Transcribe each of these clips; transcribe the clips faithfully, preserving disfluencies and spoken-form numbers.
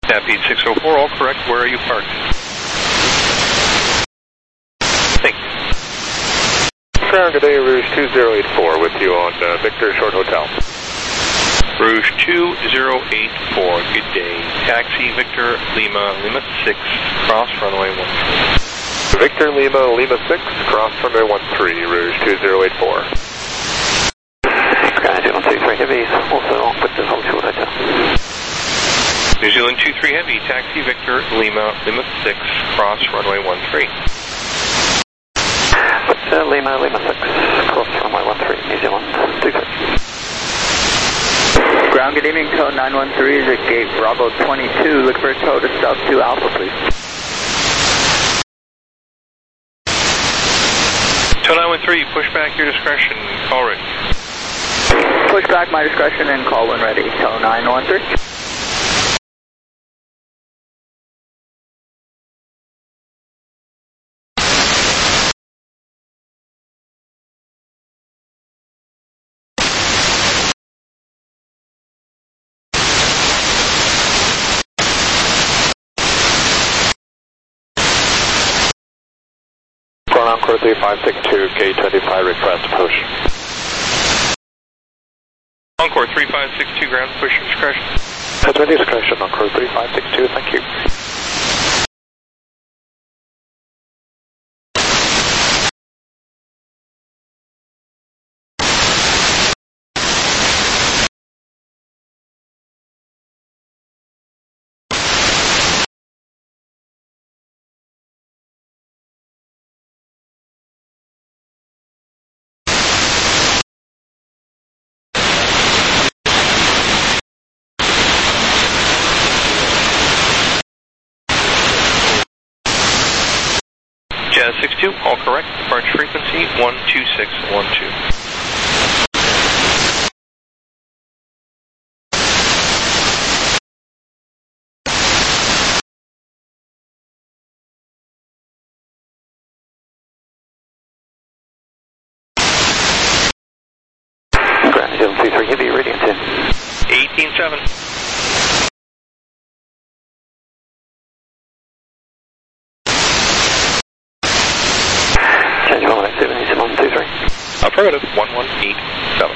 Stampede six oh four, all correct. Where are you parked? Thank you. Ground, good day, Rouge two zero eight four with you on uh, Victor Short Hotel. Rouge two zero eight four, good day. Taxi Victor Lima, Lima six, cross runway one three. Victor Lima, Lima six, cross runway one three, Rouge two zero eight four. Ground New Zealand two three Heavy, also on Victor Hold Short Hotel. New Zealand two three Heavy, Taxi Victor Lima, Lima six, cross runway one three. Victor Lima, Lima six, cross runway one three, New Zealand two three. Ground, good evening, code nine one three is at gate Bravo twenty-two. Look for a tow to South two Alpha, please. Tow nine one three, push back your discretion, call ready. Push back my discretion and call when ready. Tow nine one three. Encore three five six two, gate twenty-five, request push. Encore three five six two, ground, push your discretion. That's ready discretion, Encore three five six two, thank you. Jazz six two, all correct. Departure frequency one two six one two. Ground New Zealand two three Heavy, radiant ten. eighteen seven. Change one one eight seven, New Zealand two three. Affirmative, one one eight seven.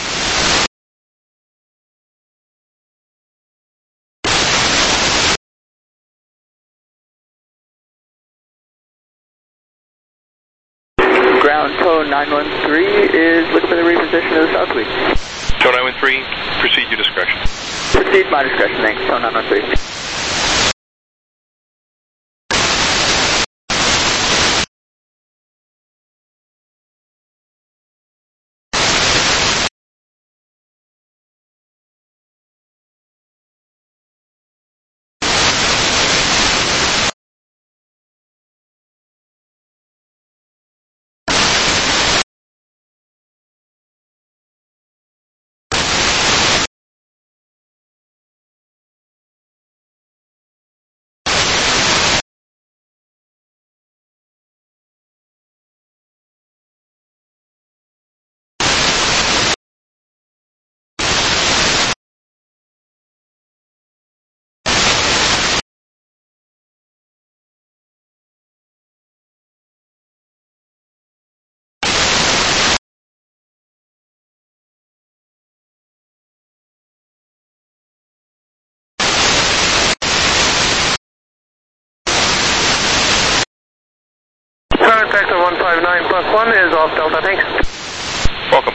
Ground, tow nine one three is looking for the reposition of the South Suite. Tow nine one three, proceed your discretion. Proceed my discretion, thanks. Tow nine one three. Contact of one five nine plus one is off Delta, thanks. Welcome.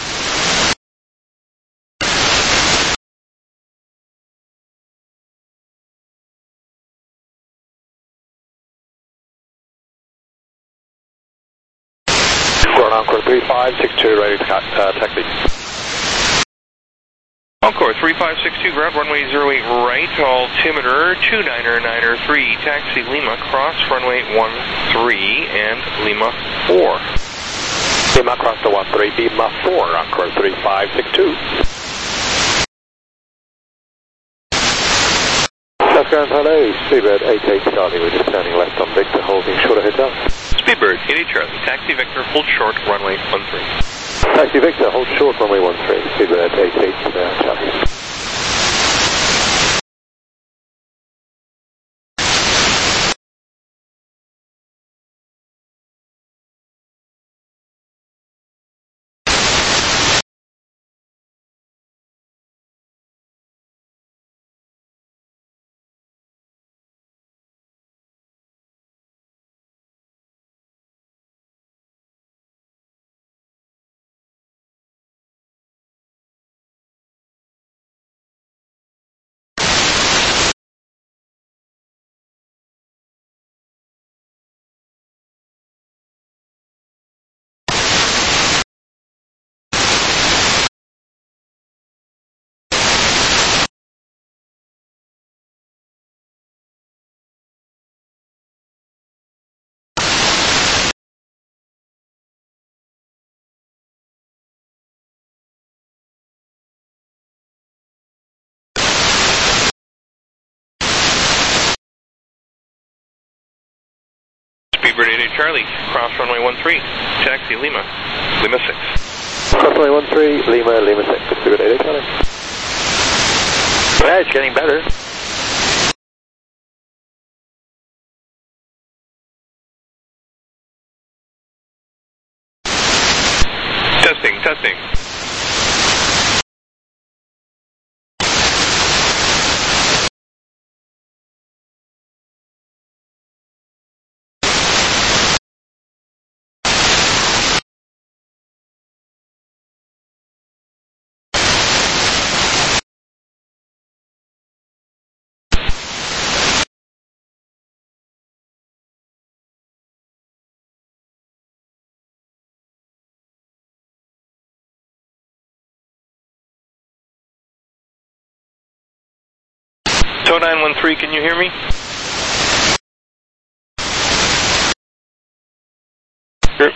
Encore three five six two, ready to uh, taxi. Encore three five six two, ground runway zero eight right, altimeter two niner niner three, taxi Lima, cross runway one three and Lima four. Lima cross the one three, Lima four, Encore three five six two. South Ground, hello, Speedbird eight eight Charlie, we're just turning left on Victor, holding Short Hotel. Speedbird eight eight Charlie, taxi Victor, hold short, runway one three. Taxi Victor, hold short, runway one three, Speedbird eight eight uh, Charlie. Charlie, cross runway one three, taxi Lima, Lima six. Cross runway one three, Lima, Lima six. Good eight eight, Charlie. Yeah, it's getting better. Testing, testing. Tow nine one three, can you hear me? Sure.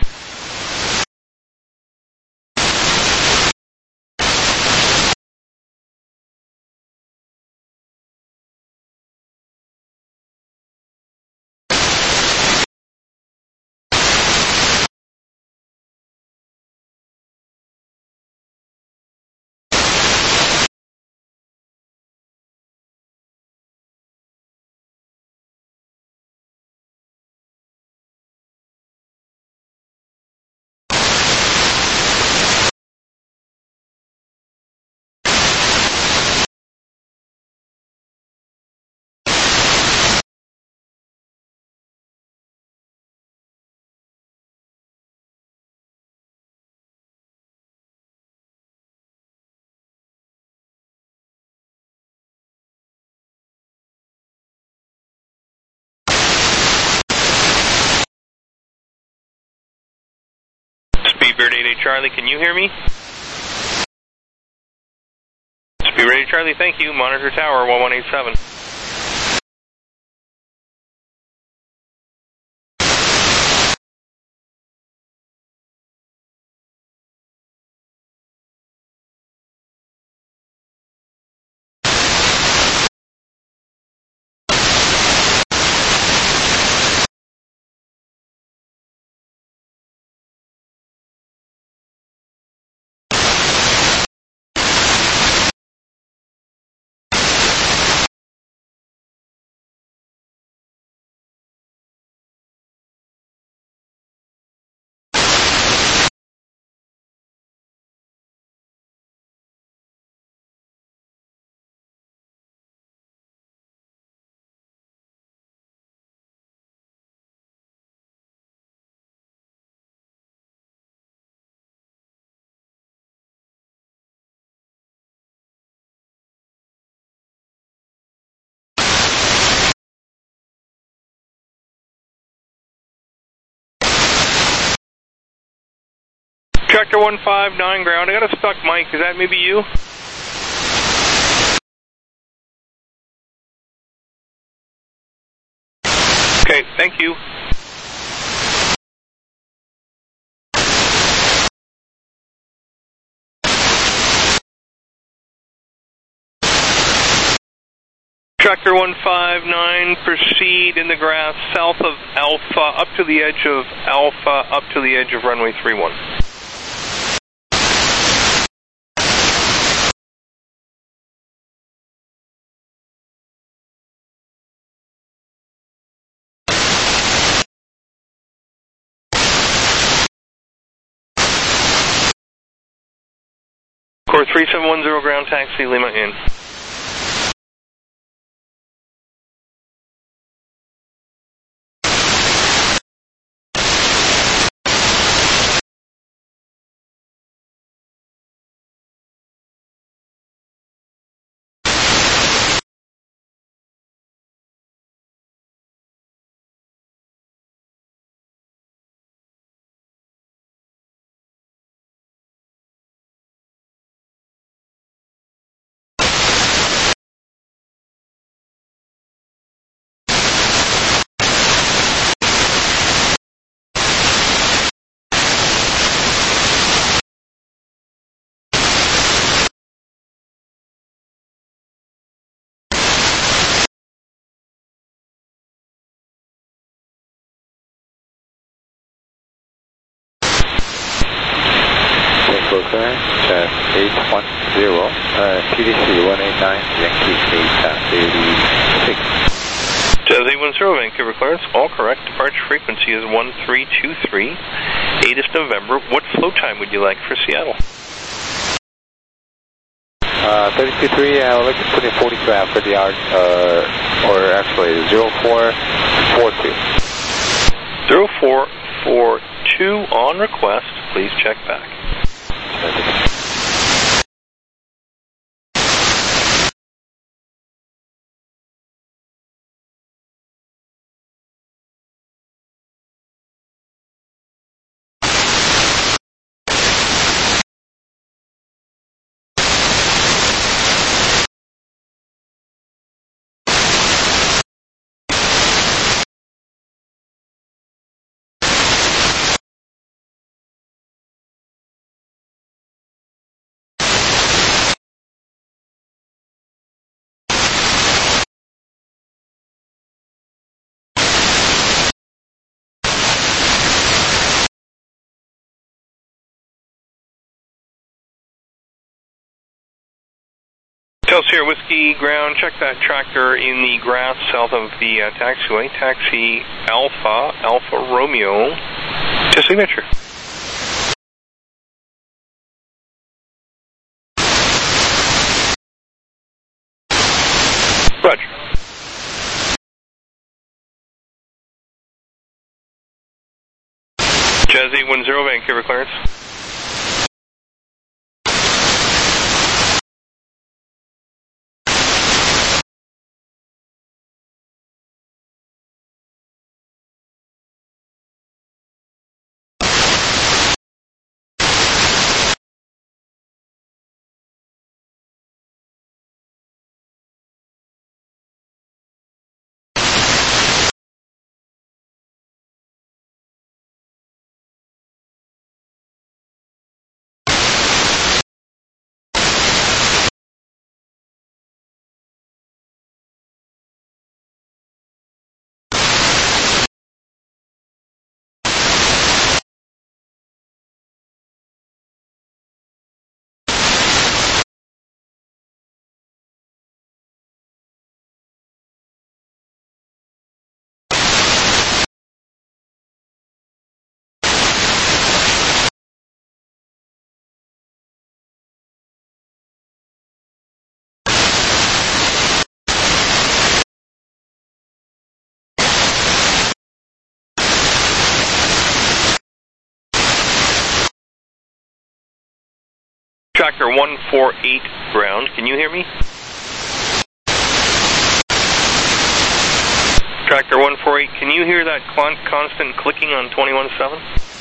Speedbird eight eight Charlie, can you hear me? Speedbird eight Charlie, thank you. Monitor tower one one eight seven. Tractor one five nine ground, I got a stuck mic, is that maybe you? Okay, thank you. Tractor one five nine, proceed in the grass south of Alpha, up to the edge of Alpha, up to the edge of runway three one. Core three seven one zero ground, taxi Lima in. full clearance, Jet eight one zero, uh, P D C one eight nine, Yankee eight eighty-six. Jazz eight one zero, Vancouver clearance, all correct. Departure frequency is one three two three, eighth of November. What flow time would you like for Seattle? Uh, thirty-two three, I would like to put in forty-two after the hour, uh, or actually zero four four two. zero four four two on request, please check back. Sierra Whiskey Ground, check that tractor in the grass south of the uh, taxiway. Taxi Alpha, Alpha Romeo, to signature. Roger. Jazz eight one zero, Vancouver clearance. Tractor one four eight ground, can you hear me? Tractor one four eight, can you hear that con constant clicking on twenty-one seven?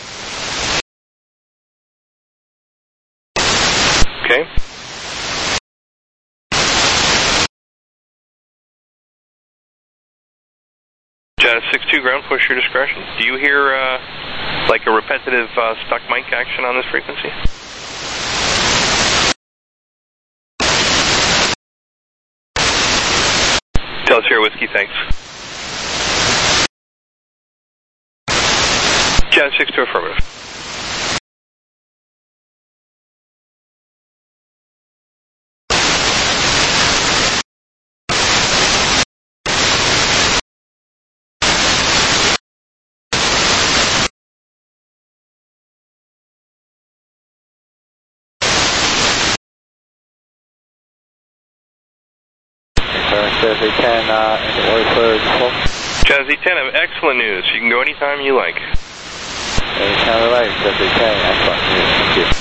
Okay. Jazz six two ground, push your discretion. Do you hear uh, like a repetitive uh, stuck mic action on this frequency? Tell us here, Whiskey, thanks. Jazz six two affirmative. Jazzy ten, uh, and order for twelve. Jazzy ten, I have excellent news. You can go anytime you like. Anytime I like, Jazzy ten, excellent news. Thank you.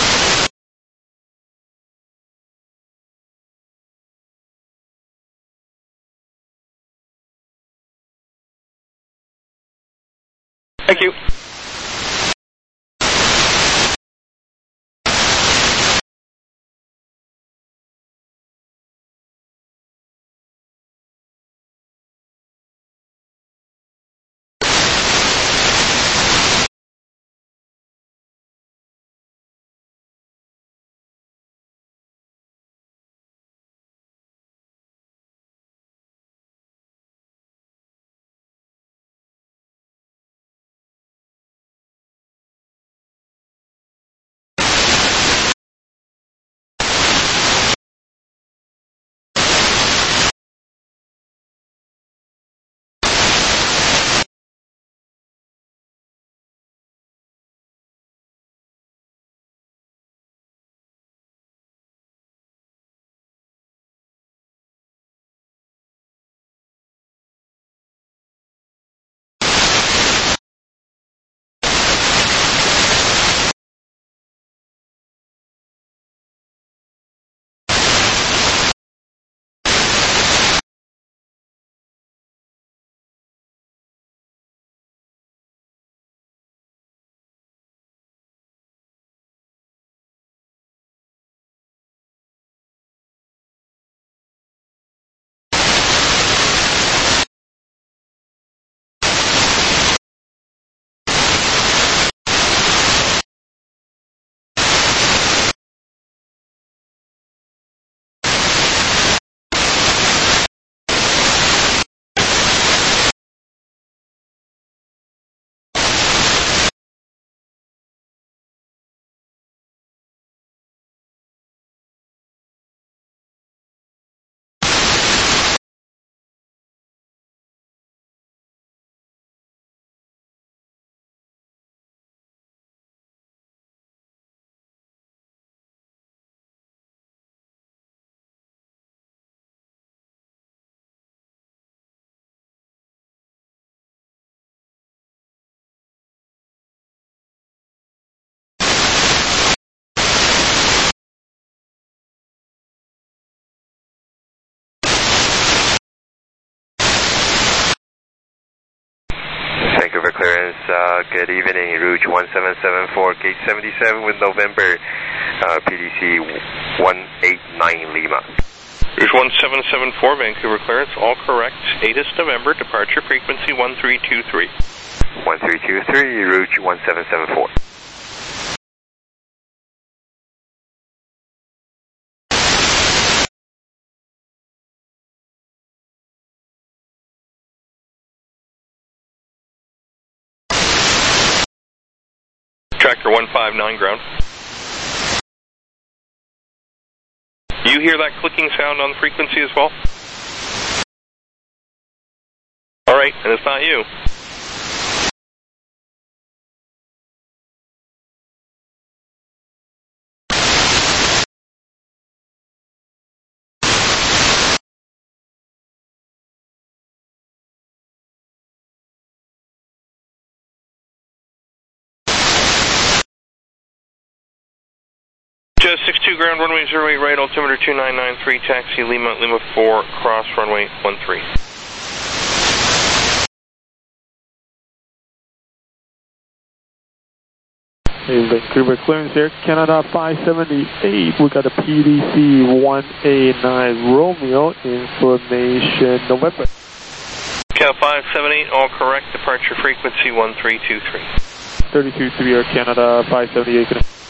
Thank you. good evening, Rouge one seven seven four, gate seventy-seven with November, uh, P D C one eight nine Lima. Rouge one seven seven four, Vancouver clearance, all correct, eighth November, departure frequency one three two three. one three two three, Rouge one seven seven four. Tractor one five nine ground. You hear that clicking sound on frequency as well? Alright, and it's not you. Jazz six two ground, runway zero eight right, altimeter two nine nine three, taxi Lima, Lima four, cross runway one three. Hey, Vancouver clearance here, Canada five seventy-eight, we got a P D C one eight nine Romeo, information November. Cal five seven eight, all correct, departure frequency one three two three. thirty-two three Air Canada five seventy-eight.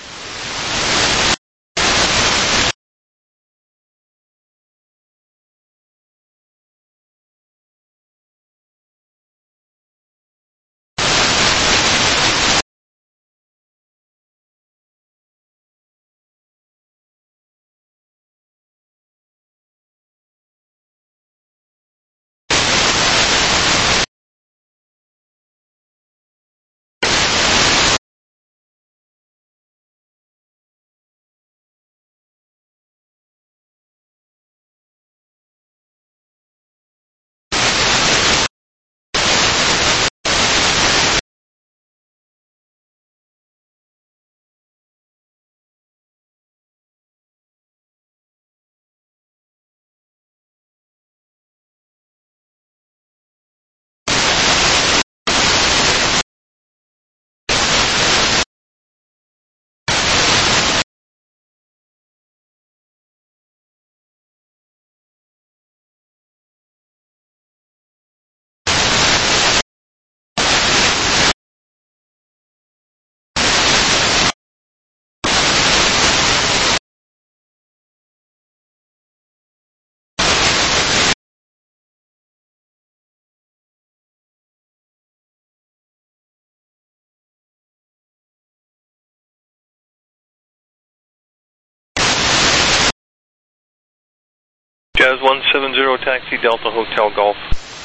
Jazz one seven zero, taxi Delta Hotel Golf.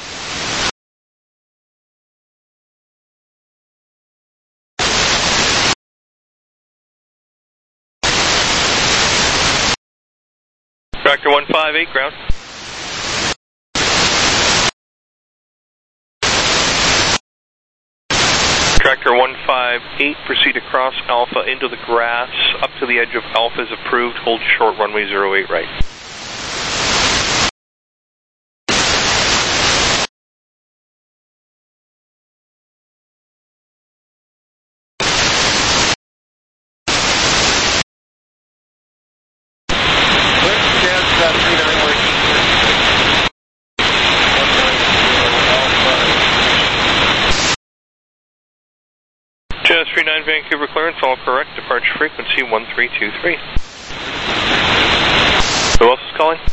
Tractor one five eight ground. Tractor one five eight, proceed across Alpha into the grass, up to the edge of Alpha is approved, hold short runway zero eight right. Jazz three nine Vancouver clearance, all correct, departure frequency one three two three. Who else is calling?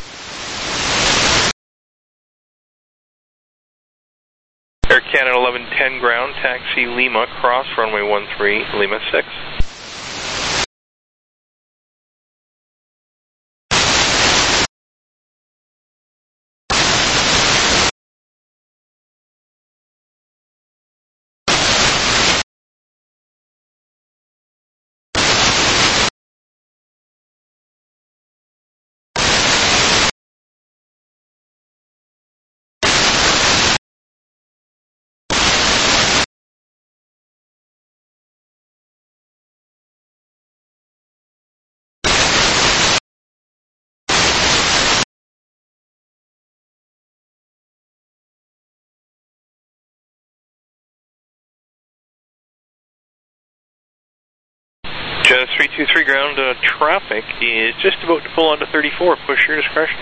Air Canada eleven ten ground, taxi Lima, cross runway one three, Lima six. Jazz three two three ground, uh, traffic is just about to pull onto thirty-four. Push your discretion.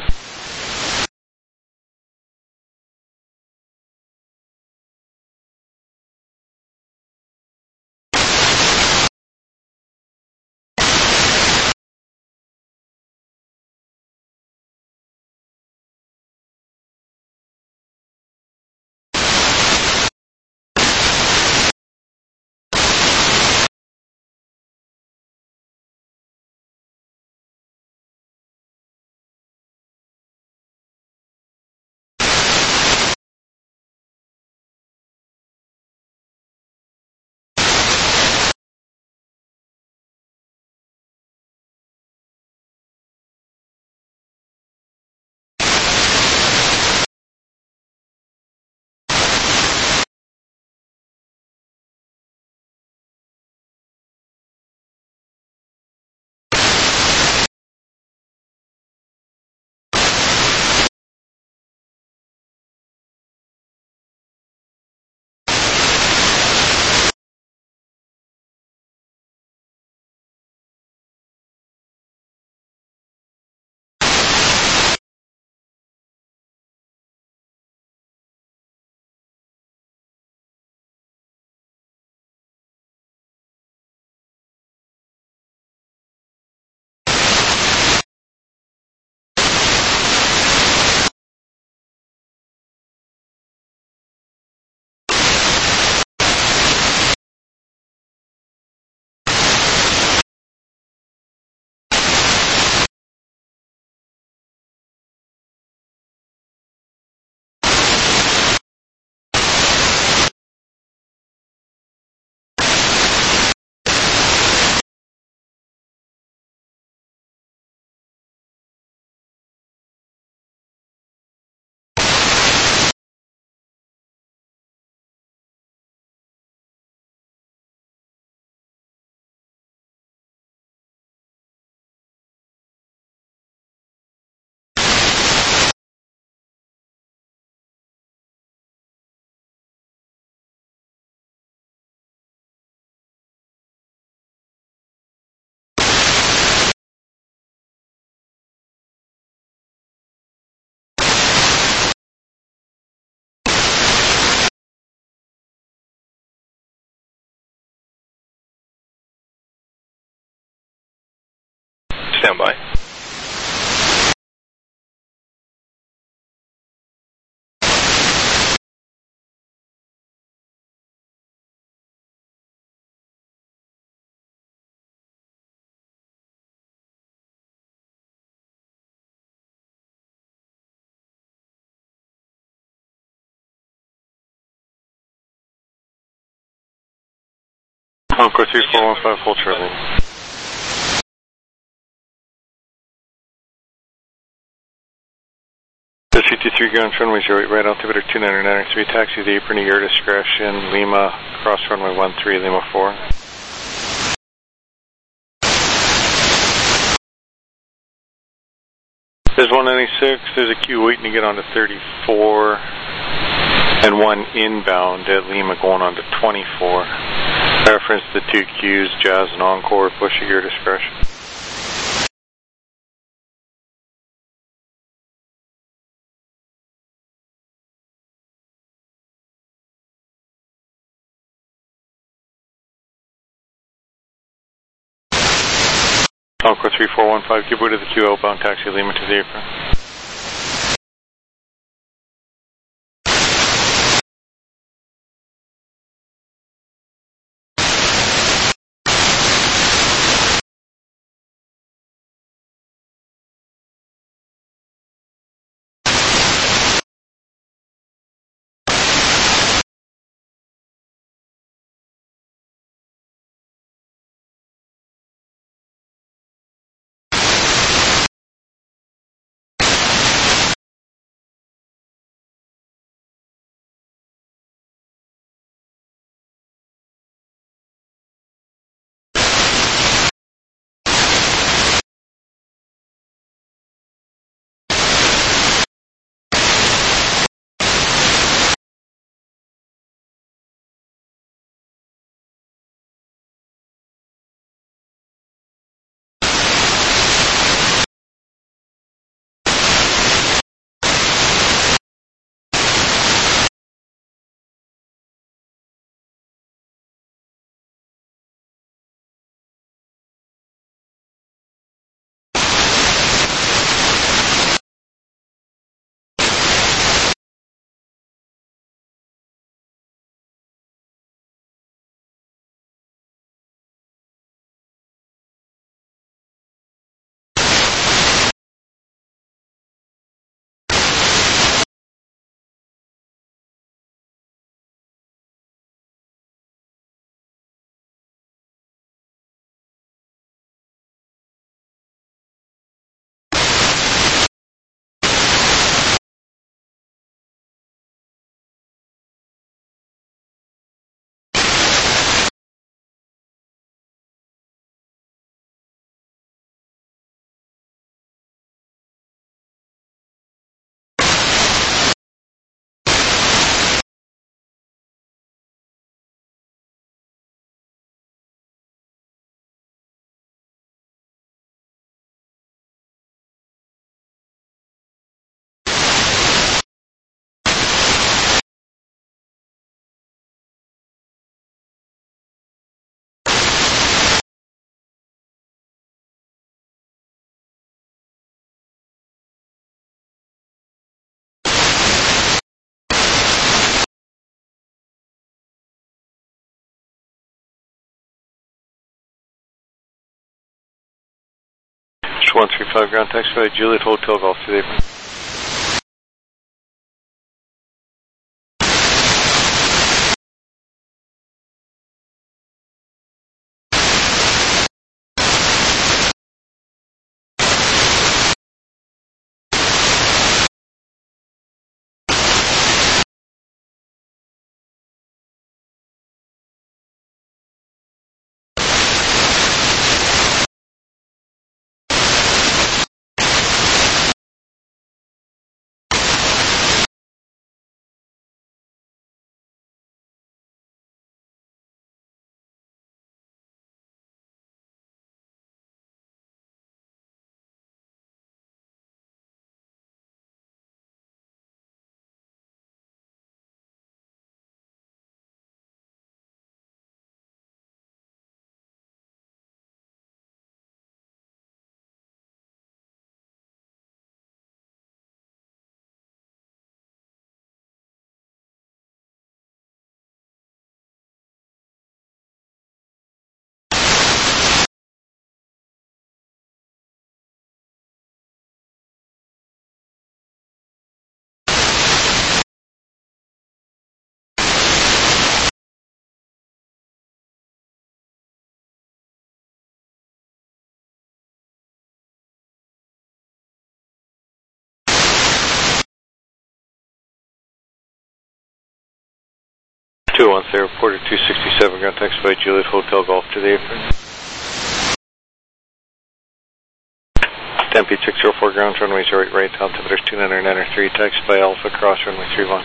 Stand by. Encore three four one five, full travel. Jazz three two three ground, runway zero eight, right altimeter two nine nine three, taxi the apron at your discretion, Lima, cross runway one three, Lima four. There's one ninety-six, there's a queue waiting to get onto thirty-four, and one inbound at Lima going on to twenty-four. Reference the two queues, Jazz and Encore, push at your discretion. Encore three four one five, give way to the queue, outbound taxi Lima to the apron. one three five, ground taxiway, Juliet Hotel Golf to the apron. two one zero, Porter two sixty-seven, ground taxiway, Juliet Hotel Golf to the apron. Tempe six zero four, ground runway zero eight right, altimeter two nine nine three, taxi by Alpha, cross runway three one.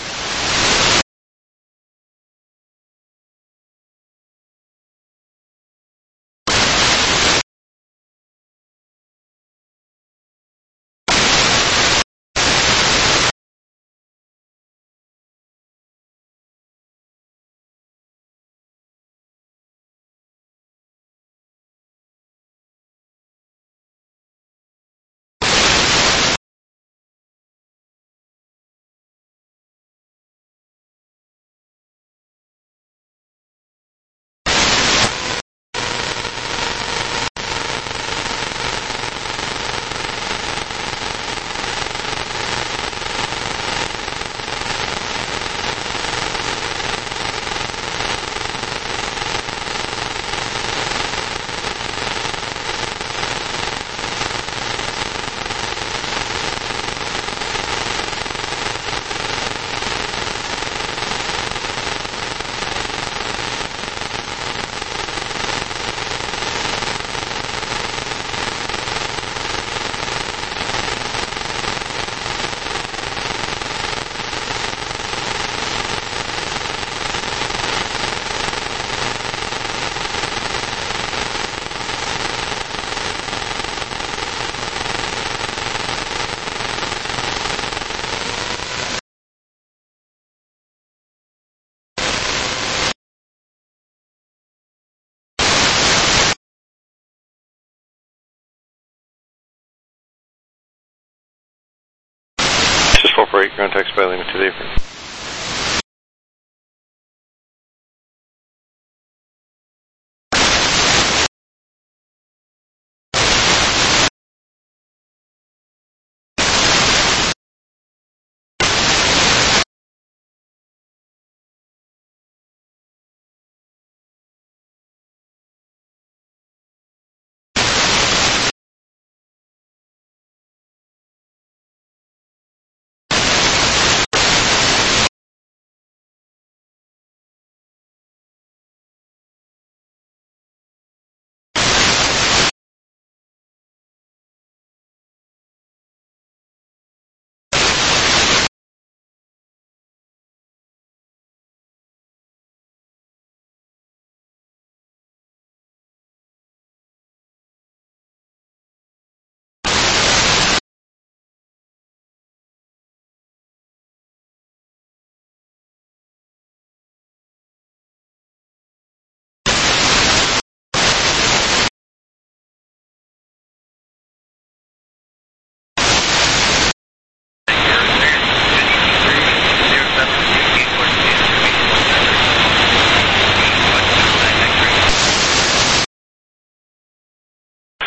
four four eight, ground taxi by Lima to the apron.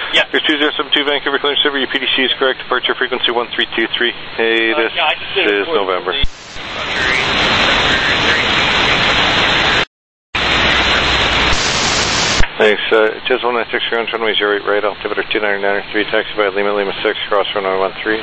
Yeah. Here's two zero seven two Vancouver clearance over. Your P D C is correct. Departure frequency one three two three. Hey, this uh, yeah, is November. Thanks. Uh, just one nine six ground, runway zero eight right, altimeter two nine nine three, taxi by Lima Lima six, cross runway one three.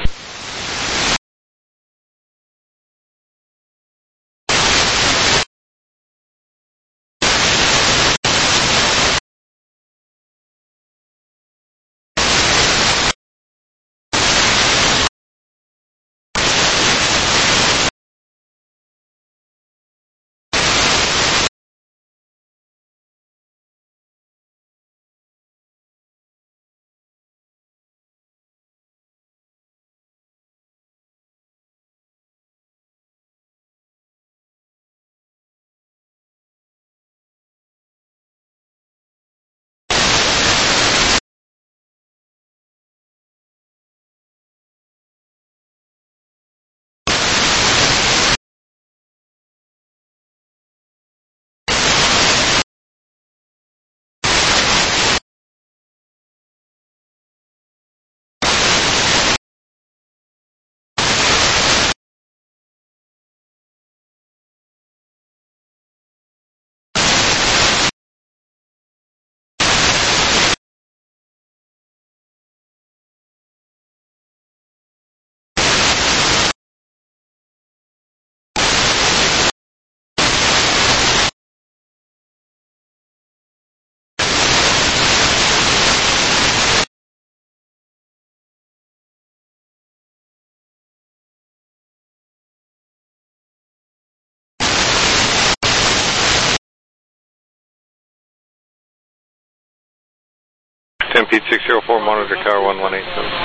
ten feet six zero four, monitor tower one one eight seven.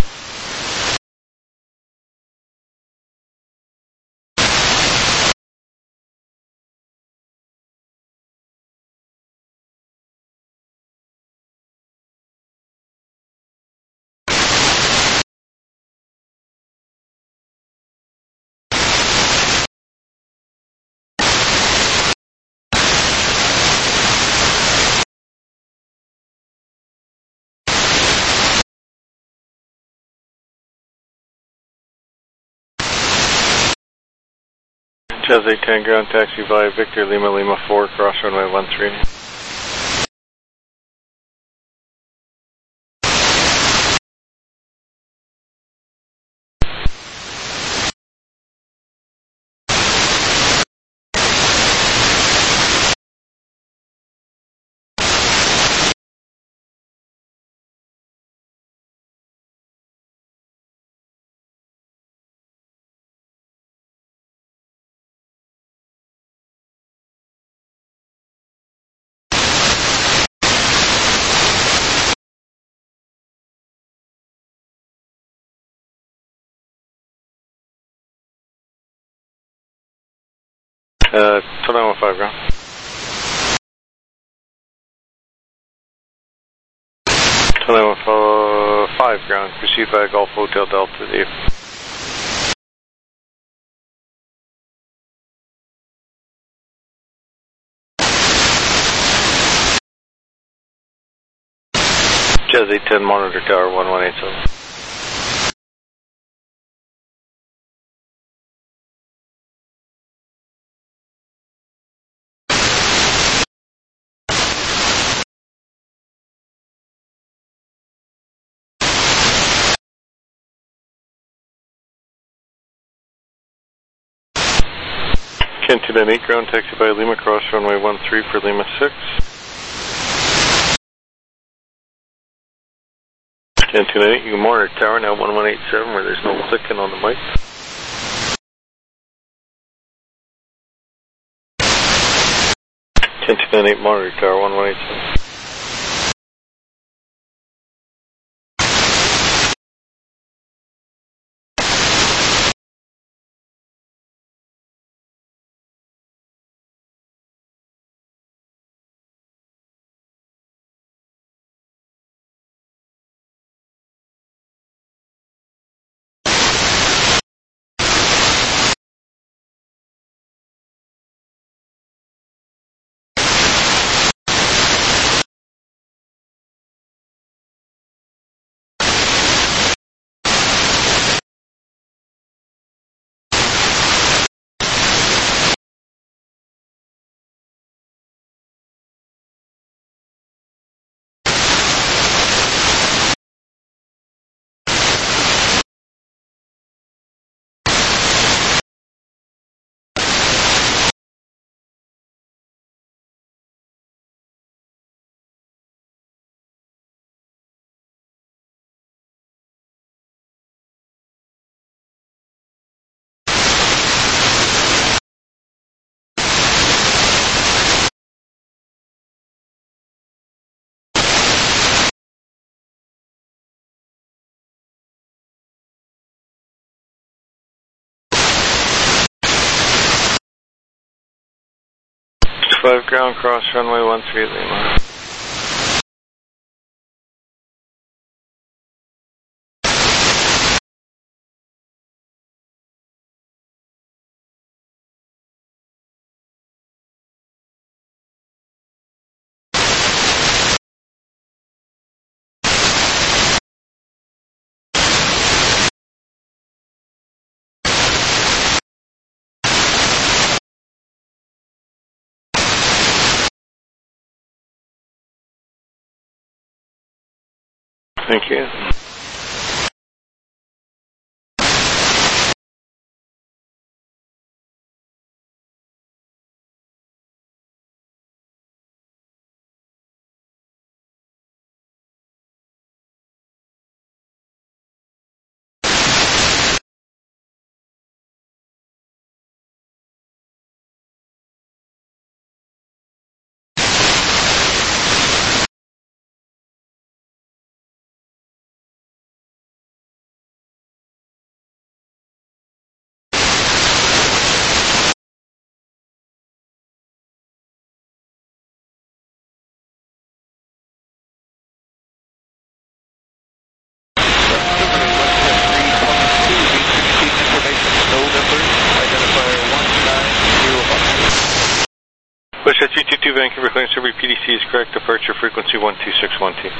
Jazz eight ten ground, taxi via Victor Lima Lima four, cross runway one three. Uh, two nine one five ground. two nine one five ground, proceed via Golf Hotel Delta to the Jazz eight ten, monitor tower one one eight seven. Ken two nine eight ground, taxi by Lima, cross runway one three for Lima six. Ken two nine eight, you can monitor tower now one one eight seven where there's no clicking on the mic. Ken two nine eight, monitor tower one one eight seven. five ground cross runway one three Lima. Thank you. Bush three two two Vancouver, clearance every P D C is correct. Departure frequency one two six one two.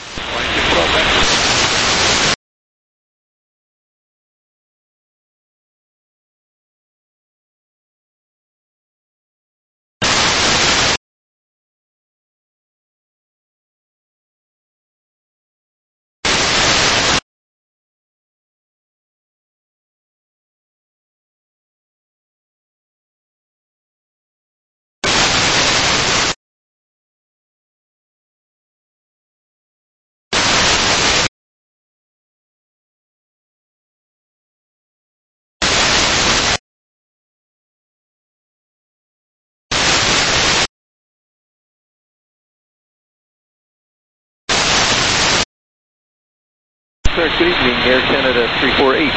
Sir, good evening, Air Canada three four eight.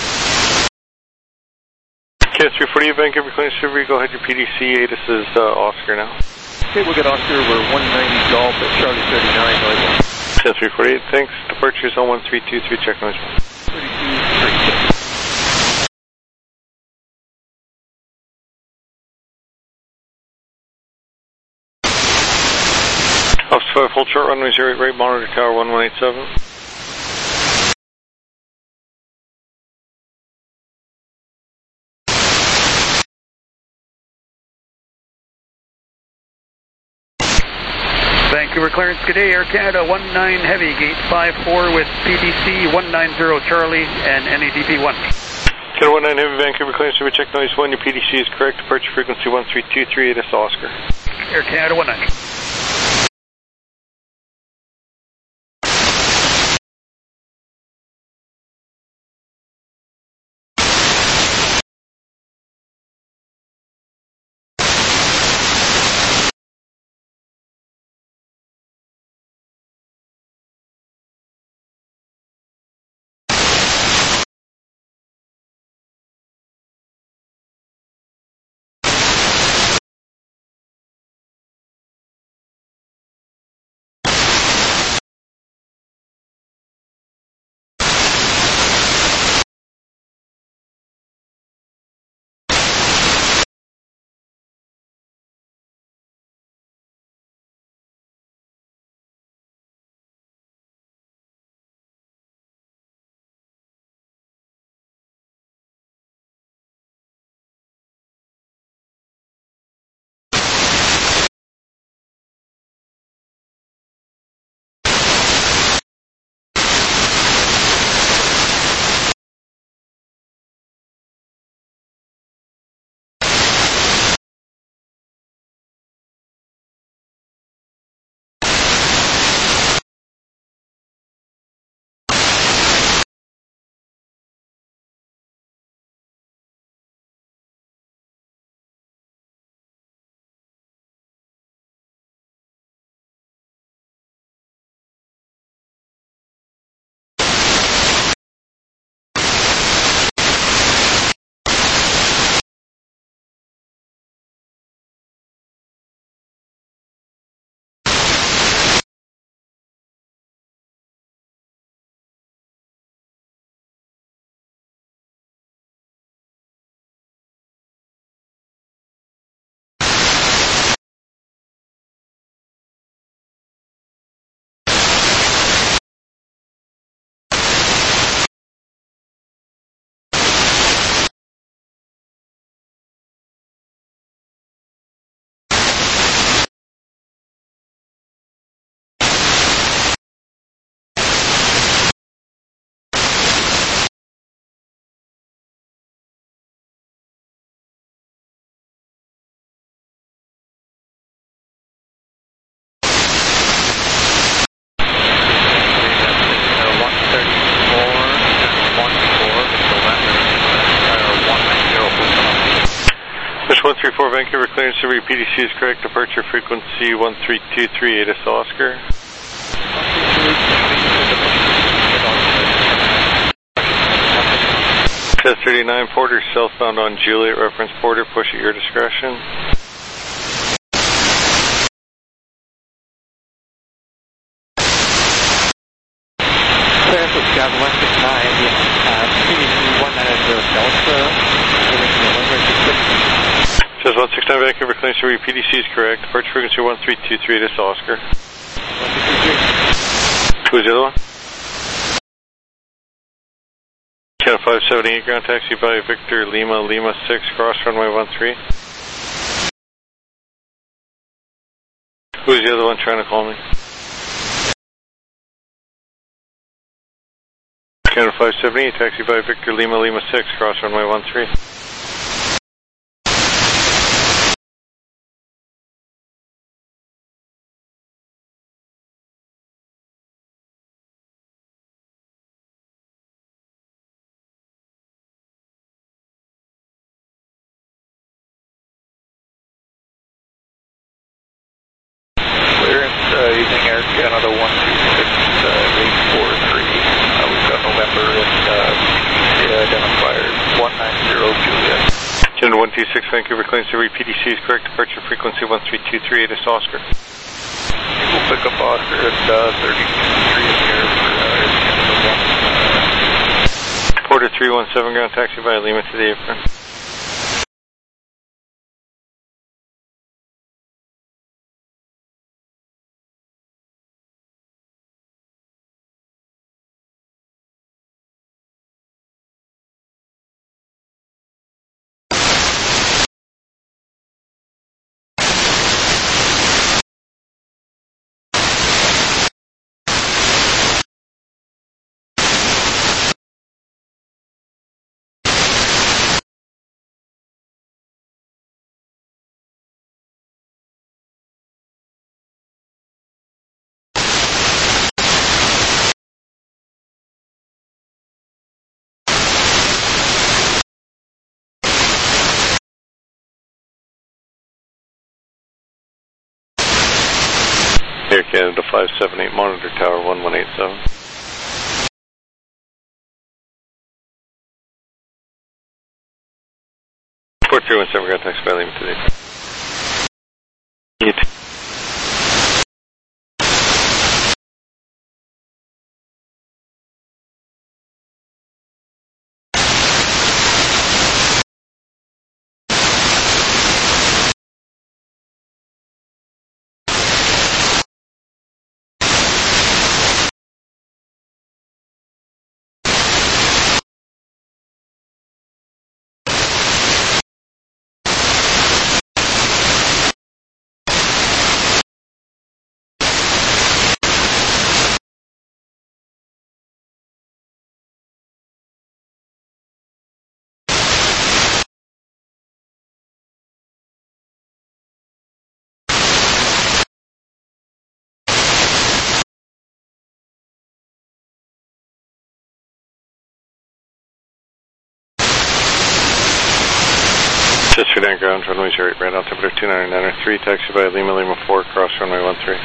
K S three forty-eight Vancouver, clearance every, go ahead your P D C, this is uh, Oscar now. Okay, we'll get Oscar, we're one ninety Golf at Charlie thirty-nine, noise. K S three forty-eight, thanks. Departure is on one three two three, check noise. thirty-two thirty-six. Officer five, full short runway zero eight right, monitor tower one one eight seven. Vancouver clearance, good day, Air Canada one nine Heavy, gate five four with P D C one nine zero Charlie and N A D P one. Canada one nine Heavy, Vancouver clearance, every check noise one, your P D C is correct, departure frequency one three two three, this is Oscar. Air Canada one nine. three four Vancouver clearance to read P D C is correct. Departure frequency one three two three ATIS Oscar. Test thirty-nine Porter southbound on Juliet, reference Porter, push at your discretion. Clearance with Scout one six nine, uh, P D C one nine zero Delta, Says one six nine Vancouver clearance to read P D C is correct. Departure frequency one three two three ATIS Oscar. Who's the other one? Channel five seventy-eight, ground taxi by Victor Lima, Lima six, cross runway one three. Who's the other one trying to call me? Channel five seventy-eight, taxi by Victor Lima, Lima six, cross runway one three. Using Air Canada one two six eight four three. Uh, we've got November and uh, identifier one nine zero Juliet. Channel one two six Vancouver claims to read P D C is correct. Departure frequency one three two three ATIS Oscar. We'll pick up Oscar at uh, thirty-three in here for uh, Air Canada one. Uh, Porter three one seven, ground taxi by Lima to the apron. Air Canada five seven eight, monitor tower one one eight seven. four three one seven, ground taxi by Lima to the apron. You too. Just for down ground, runway zero eight, right altimeter two nine nine three, taxi by Lima, Lima four, cross runway one three.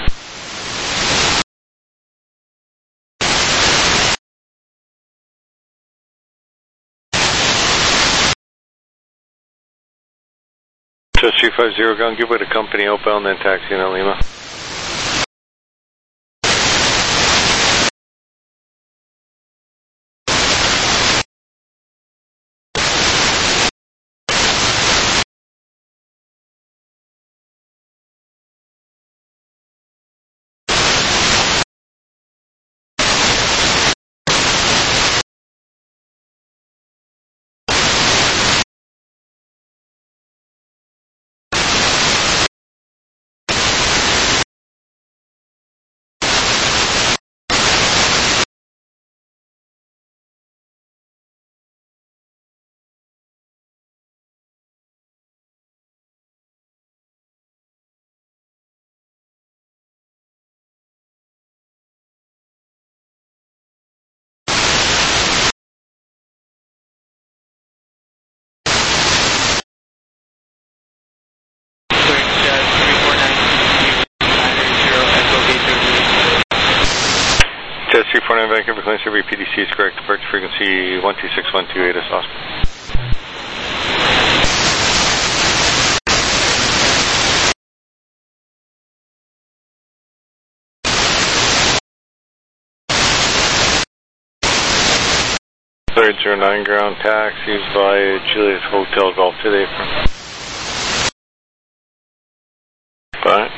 Just three five zero, ground, give way to company outbound, then taxi in Lima. Test three four nine Vancouver, clearance survey, P D C is correct. Departure frequency one two six one two eight is Oscar. Third zero nine ground taxis via Juliet Hotel Golf to the apron. Bye.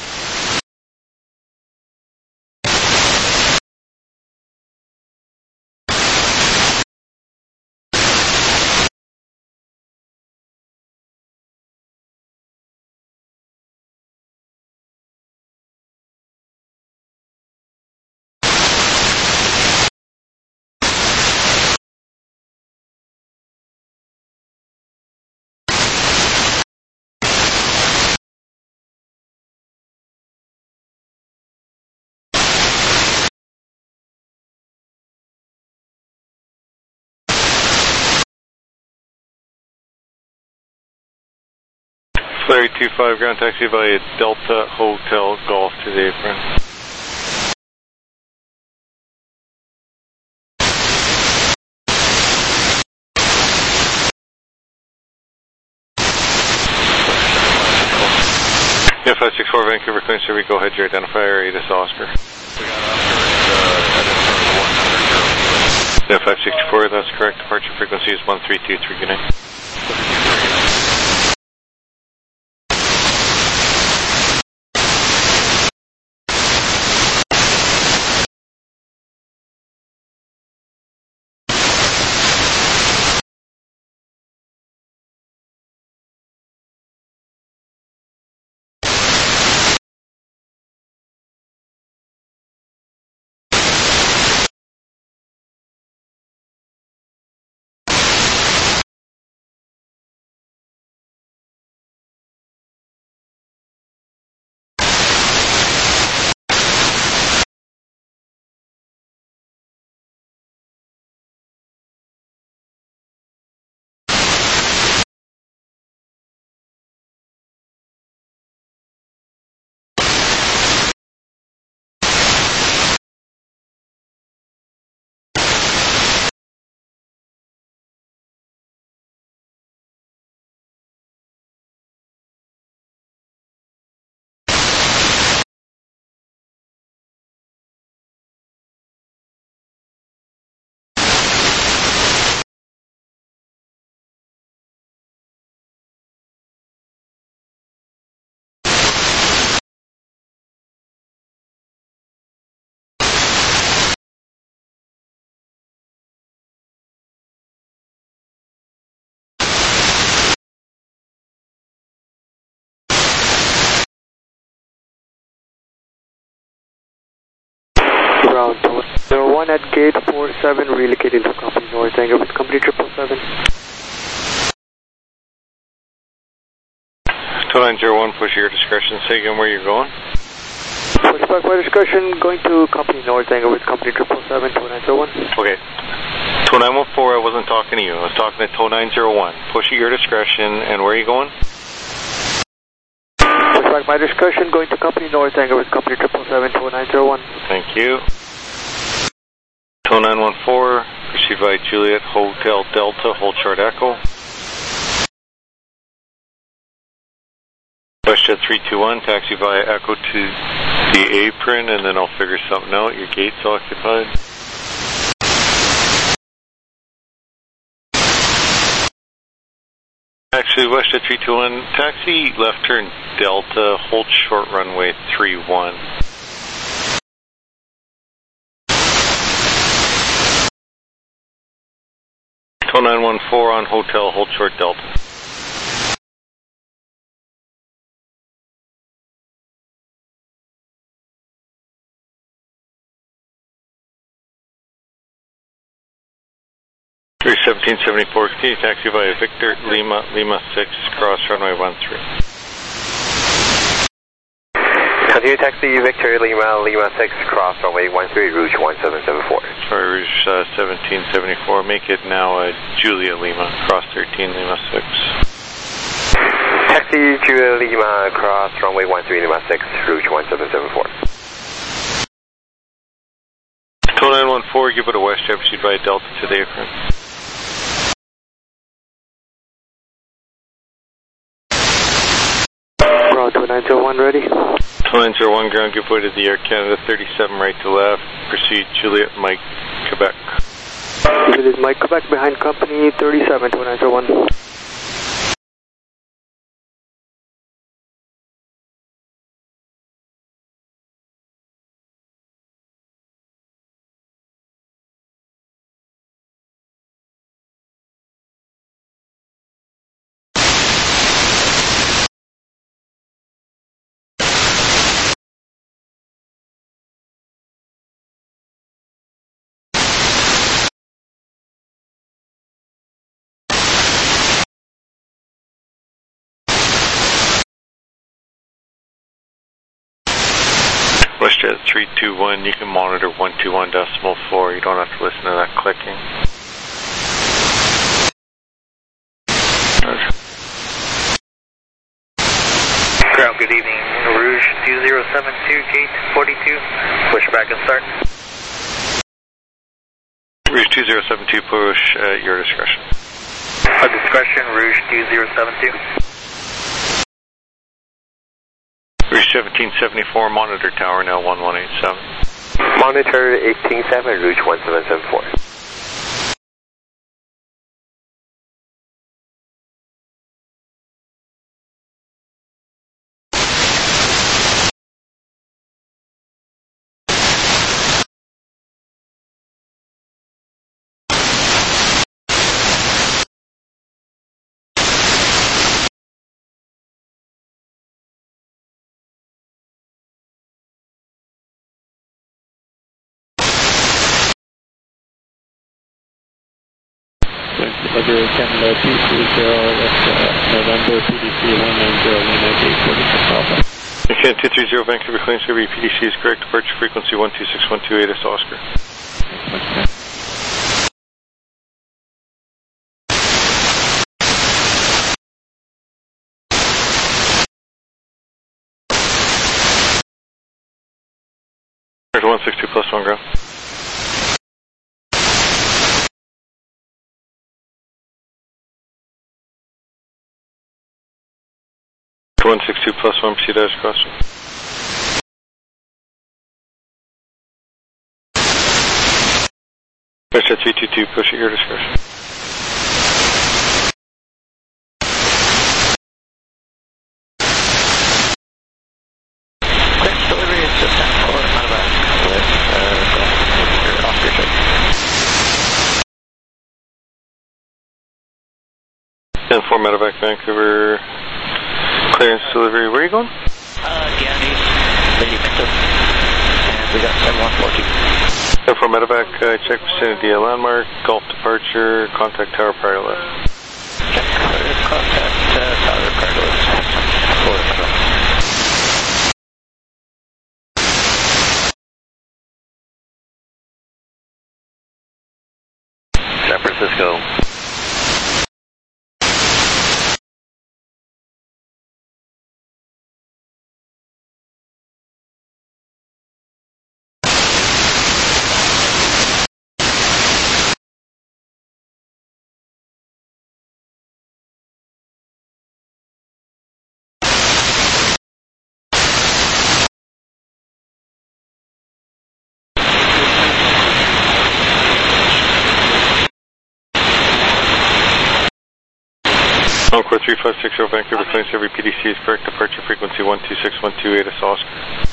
Larry two five ground taxi via Delta Hotel Golf to the apron. Yeah, five six four Vancouver, clearance survey, go ahead, your identifier, eight is Oscar. We got Oscar, uh, one hundred. Yeah, five sixty-four, that's correct. Departure frequency is one three two three, good night. Ground zero one at gate four seven, relocating to company North Angle with company triple seven. two nine zero one, push your discretion, say again where you're going. Pushback by discretion, going to company North Angle with company triple seven, two nine zero one. Okay. two nine one four, I wasn't talking to you, I was talking to two nine zero one. Push at your discretion, and where are you going? Pushback by discretion, going to company North Angle with company triple seven, two nine zero one. Thank you. two nine one four, proceed by Juliet Hotel Delta, hold short echo. WestJet three two one, taxi via echo to the apron, and then I'll figure something out. Your gate's occupied. Actually, WestJet three two one, taxi left turn Delta, hold short runway three one. two nine one four on hotel, hold short Delta. three seventeen seventy-four, continue taxi via Victor Lima, Lima six, cross runway one three. Continue taxi Victor Lima, Lima six, cross runway one three, Rouge one seven seven four. Sorry, Rouge uh, seventeen seventy-four, make it now uh, Julia Lima, cross thirteen, Lima six. Taxi Julia Lima, cross runway one three, Lima six, Rouge one seven seven four. nine one four, give it a west jet, proceed via Delta to the apron. Route two nine zero one ready. two nine zero one ground, give way to the Air Canada thirty-seven right to left, proceed Juliet Mike, Quebec. Juliet Mike, Quebec behind company thirty-seven, two nine zero one. WestJet three two one, you can monitor one two one decimal four, you don't have to listen to that clicking. Roger. Ground, good evening. Rouge two zero seven two, gate forty-two. Push back and start. Rouge two zero seven two, push at your discretion. At discretion, Rouge two zero seven two. Rouge seventeen seventy-four, monitor tower now one one eight seven. Monitor eighteen seven, Rouge one seven seven four. Delivery Canada two three zero, that's uh, November P D C one nine zero, Lima gate forty-six Alpha. Okay, two three zero, Vancouver claims to be P D C is correct, departure frequency one two six one two eight is Oscar. There's one six two plus one ground. one six two plus one, proceed as crossing. WestJet three two two, push at your discretion. Clearance delivery is just ten four, medevac with uh, Oscar check. ten four medevac, Vancouver. Clearance delivery, where are you going? Uh, Gandy's, Lady Pinto, and we got seven one four two. ten four medevac, uh, check vicinity of landmark, Gulf departure, contact tower prior left. Check, uh, contact uh, tower prior left. San Francisco. Encore three five six zero, Vancouver claims every P D C is correct, departure frequency one two six one two eight is Oscar.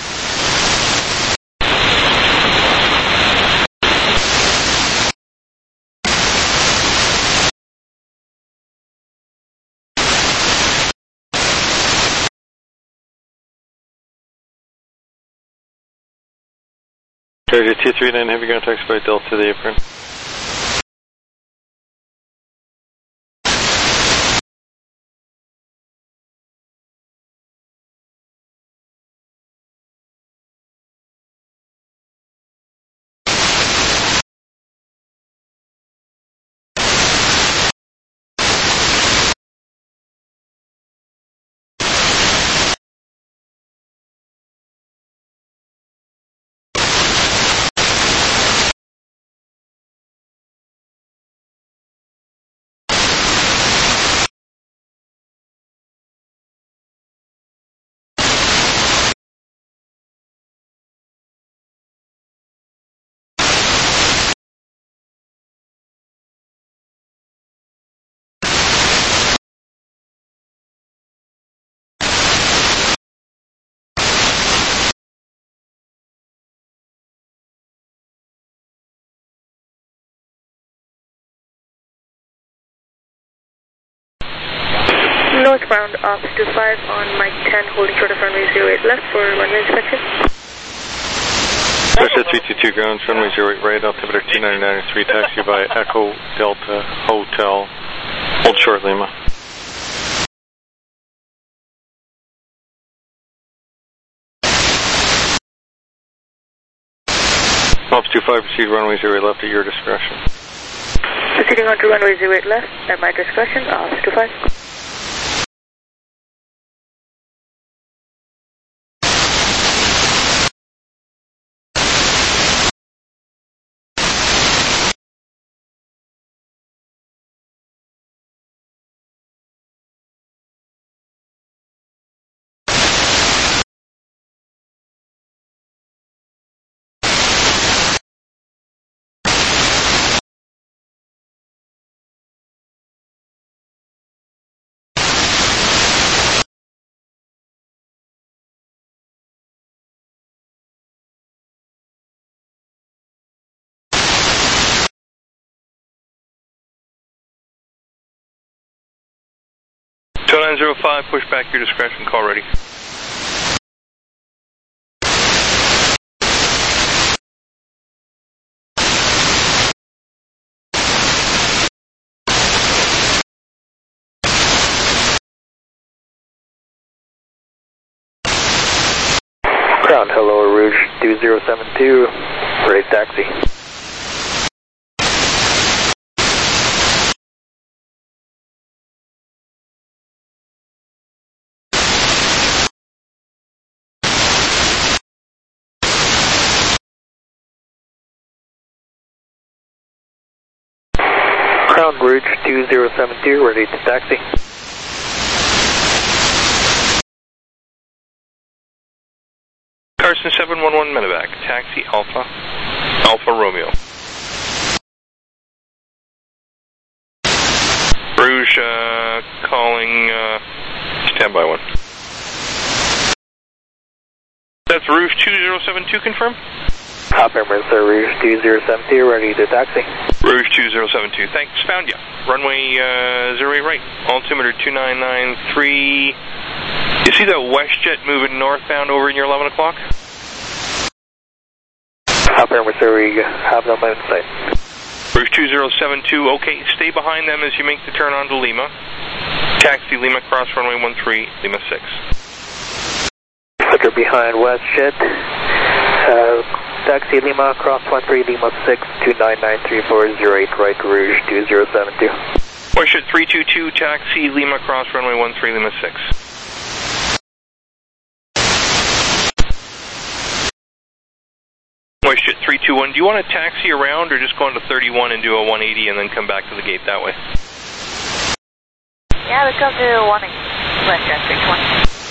Target two three nine, heavy contacts by Delta to the apron. Northbound off two five on Mike ten, holding short of runway zero eight left for runway inspection. Russia three two two ground, runway zero eight right, altimeter two nine nine three, taxi by Echo Delta Hotel, hold short Lima. Ops two five, proceed runway zero eight left at your discretion. Proceeding on to runway zero eight left at my discretion, Ops two five. two nine zero five, push back your discretion, call ready. Ground, hello, Rouge two zero seven two, ready taxi. Crown Rouge two zero seven two, ready to taxi. Carson seven one one Medevac, taxi Alpha, Alpha Romeo. Rouge uh, calling uh, standby one. That's Rouge two zero seven two confirm? Hop Emirates, sir, Rouge two zero seven two, ready to taxi. Rouge two zero seven two, thanks, found ya. Runway uh, zero eight right, altimeter two nine nine three. You see that WestJet moving northbound over in your eleven o'clock? Hop Emirates, sir, we have them in sight. Rouge two zero seven two, okay, stay behind them as you make the turn onto Lima. Taxi Lima, cross runway one three, Lima six. Center behind WestJet. Uh, taxi Lima, cross one three, Lima six, two nine nine three four zero eight, right, Rouge two zero seven two. WestJet three two two, taxi Lima, cross runway one three, Lima six. WestJet three two one, do you want to taxi around or just go into thirty-one and do a one eighty and then come back to the gate that way? Yeah, let's go to one eighty, WestJet three two one.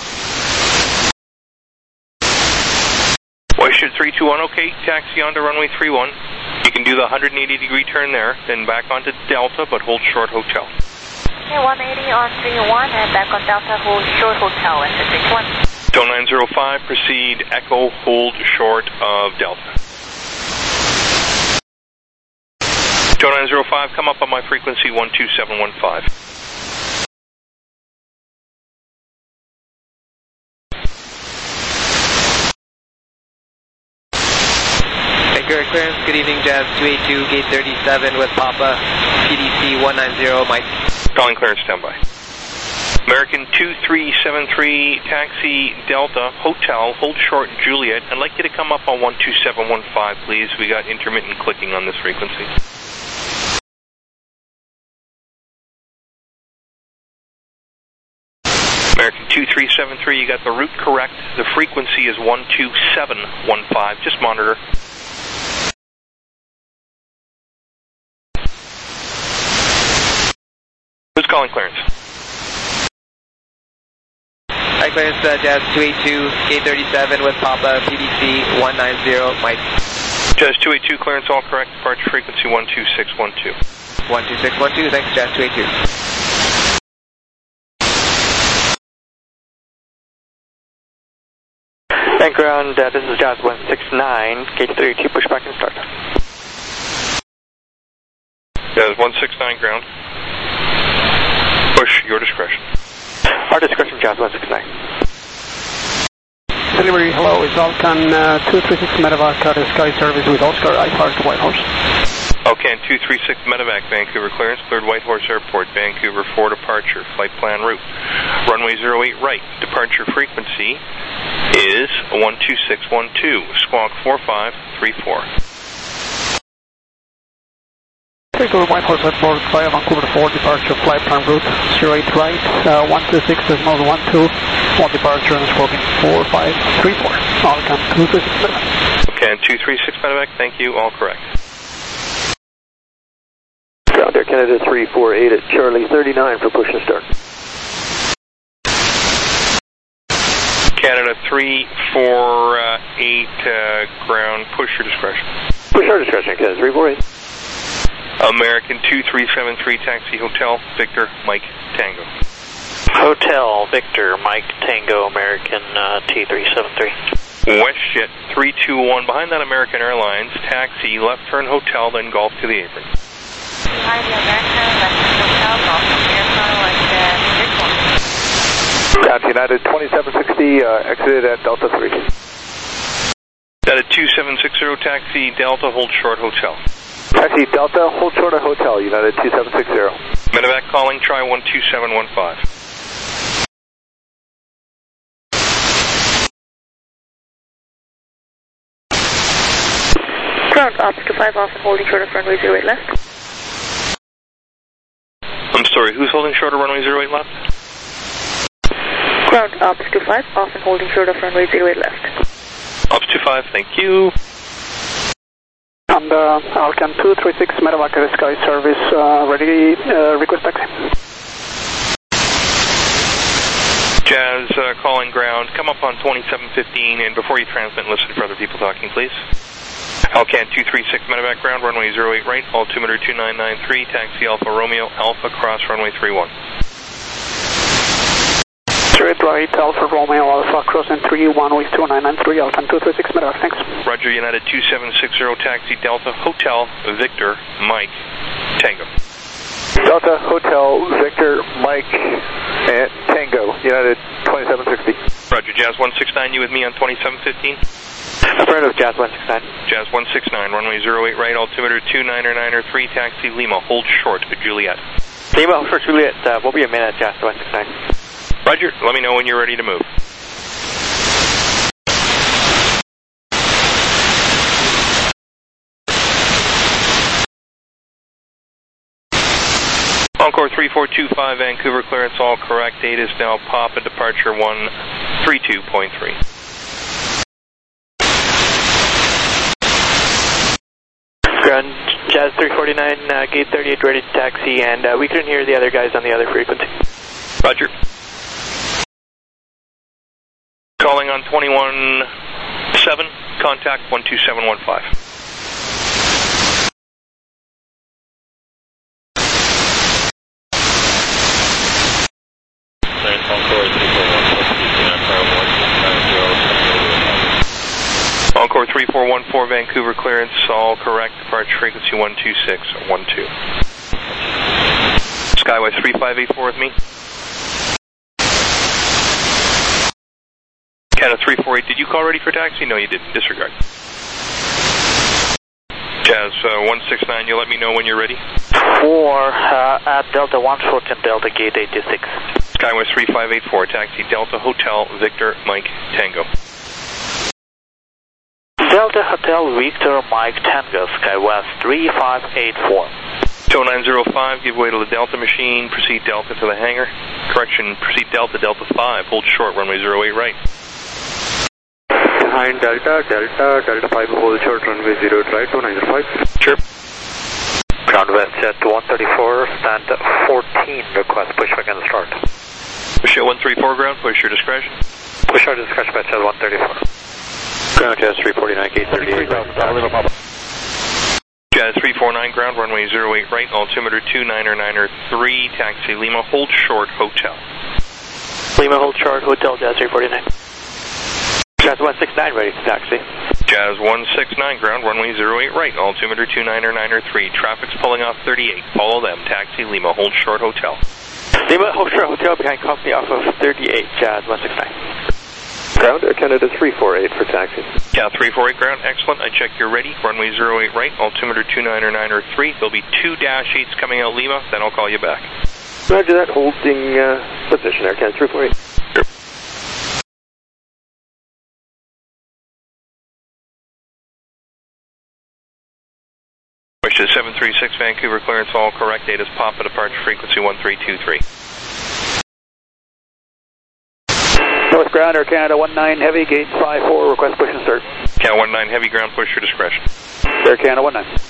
WestJet three two one, okay, taxi onto runway three one. You can do the one hundred eighty degree turn there, then back onto Delta, but hold short hotel. Okay, one eighty on three one and back on Delta, hold short hotel at three two one. Two nine zero five, proceed, Echo, hold short of Delta. Two nine zero five, come up on my frequency one two seven one five. Vancouver clearance, good evening, Jazz two eight two, gate thirty-seven with Papa, P D C one nine zero, Mike. Calling clearance, standby. American two three seven three, taxi Delta, hotel, hold short Juliet. I'd like you to come up on one two seven one five, please. We got intermittent clicking on this frequency. American two three seven three, you got the route correct. The frequency is one two seven one five. Just monitor. Who's calling clearance? Hi, clearance, uh, Jazz two eight two, gate thirty-seven with Papa, P D C one nine zero, Mike. Jazz two eight two, clearance all correct. Departure frequency one two six one two. one two six one two, thanks, Jazz two eight two. Thank ground, uh, this is Jazz one six nine, gate thirty-two, push back and start. Jazz one six nine ground. Push, your discretion. Our discretion, Jazz one six nine. Delivery, hello, it's Alcan uh, two three six Medevac out of Sky Service with Oscar, I parked Whitehorse. Alcan two three six Medevac, Vancouver clearance, cleared Whitehorse Airport, Vancouver four departure, flight plan route. Runway zero eight right, departure frequency is one two six one two, squawk four five three four. Vancouver Whitehorse at board via Vancouver four departure, flight plan route zero eight right, uh, one two six decimal one two, one departure and squawking four five three four. Alcan two three six Medevac. Alcan two three six Medevac, thank you, all correct. Ground Air Canada three four eight at Charlie thirty-nine for push and start. Canada three four eight, uh, ground, push your discretion. Push our discretion, Canada three four eight. American two three seven three, taxi Hotel, Victor, Mike, Tango. Hotel, Victor, Mike, Tango, American uh, T three seven three. WestJet three two one, behind that American Airlines, taxi, left turn Hotel, then Golf to the apron. Behind the American, left turn Hotel, Golf to the apron, like uh, this one. Ground United twenty-seven sixty, uh, exited at Delta three. That at two seven six zero, taxi Delta, hold short Hotel. Taxi Delta, hold short of Hotel, United two seven six zero. Medevac calling, try one two seven one five. Ground ops to five off and holding short of runway zero eight left. I'm sorry, who's holding short of runway zero eight left? Ground ops to five off and holding short of runway zero eight left. Ops to five, thank you. And uh, Alcan two three six Medevac at Sky Service, uh, ready, uh, request taxi. Jazz uh, calling ground, come up on twenty-seven fifteen, and before you transmit, listen for other people talking, please. Alcan two three six Medevac ground, runway zero eight right, altimeter two nine nine three, taxi Alpha Romeo, Alpha cross runway three one. Straight right, Alpha Romeo, Alpha crossing three one with two nine nine three, Alcan two three six Medevac, thanks. Roger, United two seven six zero, taxi Delta, Hotel, Victor, Mike, Tango. Delta, Hotel, Victor, Mike, and Tango, United twenty-seven sixty. Roger, Jazz one six nine, you with me on twenty-seven fifteen? Affirmative, Jazz one six nine. Jazz one six nine, runway zero eight right, altimeter two nine nine three, taxi Lima, hold short to Juliet. Lima, hold short Juliet, uh, we'll be a minute, Jazz one six nine. Roger, let me know when you're ready to move. Encore three four two five, Vancouver clearance, all correct. Date is now Papa, departure one three two point three. Ground Jazz three forty-nine, uh, gate thirty-eight, ready to taxi, and uh, we couldn't hear the other guys on the other frequency. Roger. Calling on twenty-one seven, contact one two seven one five. Encore three four one four, Vancouver clearance, all correct, departure frequency one two six one two. Skywest three five eight four with me. Canada three four eight, did you call ready for taxi? No, you didn't, disregard. Jazz uh, one six nine, you'll let me know when you're ready. Four uh, at Delta one fourteen, Delta gate eighty-six. Skywest three five eight four, taxi Delta Hotel, Victor, Mike, Tango. Delta Hotel, Victor, Mike, Tango, Skywest three five eight four. two nine zero five, give way to the Delta machine, proceed Delta to the hangar. Correction, proceed Delta, Delta five, hold short, runway zero eight right. Behind Delta, Delta, Delta five, hold short, runway zero eight right, two nine zero five. Sure. Ground WestJet one thirty-four, stand fourteen, request push back and start. Push at one three four ground, push your discretion. Push our discretion, WestJet one thirty-four. Ground Jazz three forty-nine, gate thirty-eight, right. Jazz three four nine ground, runway zero eight right, altimeter two nine nine three, taxi Lima, hold short, Hotel. Lima, hold short, Hotel, Jazz three forty-nine. Jazz one six nine, ready to taxi. Jazz one six nine ground, runway zero eight right, altimeter two nine nine three, traffic's pulling off thirty-eight, follow them, taxi Lima, hold short, Hotel. Lima, hold short hotel behind company off of thirty-eight, Jazz one six nine. Ground, Air Canada three four eight for taxi. Yeah, three four eight ground, excellent. I check you're ready. Runway zero eight right, altimeter two nine nine or three. There'll be two dash eights coming out Lima, then I'll call you back. Roger that, holding uh, position, Air Canada three four eight. Sure. Wish is seven three six Vancouver clearance, all correct. Data's Papa, departure frequency one three two three. North ground, Air Canada one nine heavy, gate five four, request push and start. Canada one nine heavy ground, push your discretion. Air Canada one nine.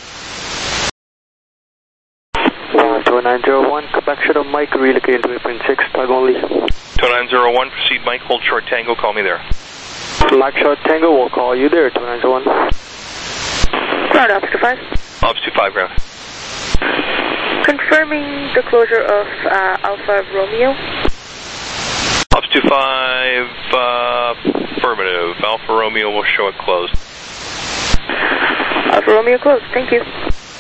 two nine zero one, Quebec Shuttle Mike, relocate into eight point six, tug only. two nine zero one, proceed Mike, hold short Tango, call me there. Mike short Tango, we'll call you there, two nine zero one. Ground, Officer five. Officer five ground. Confirming the closure of uh, Alpha Romeo. Officer five, uh, affirmative. Alpha Romeo will show it closed. Alpha Romeo closed, thank you.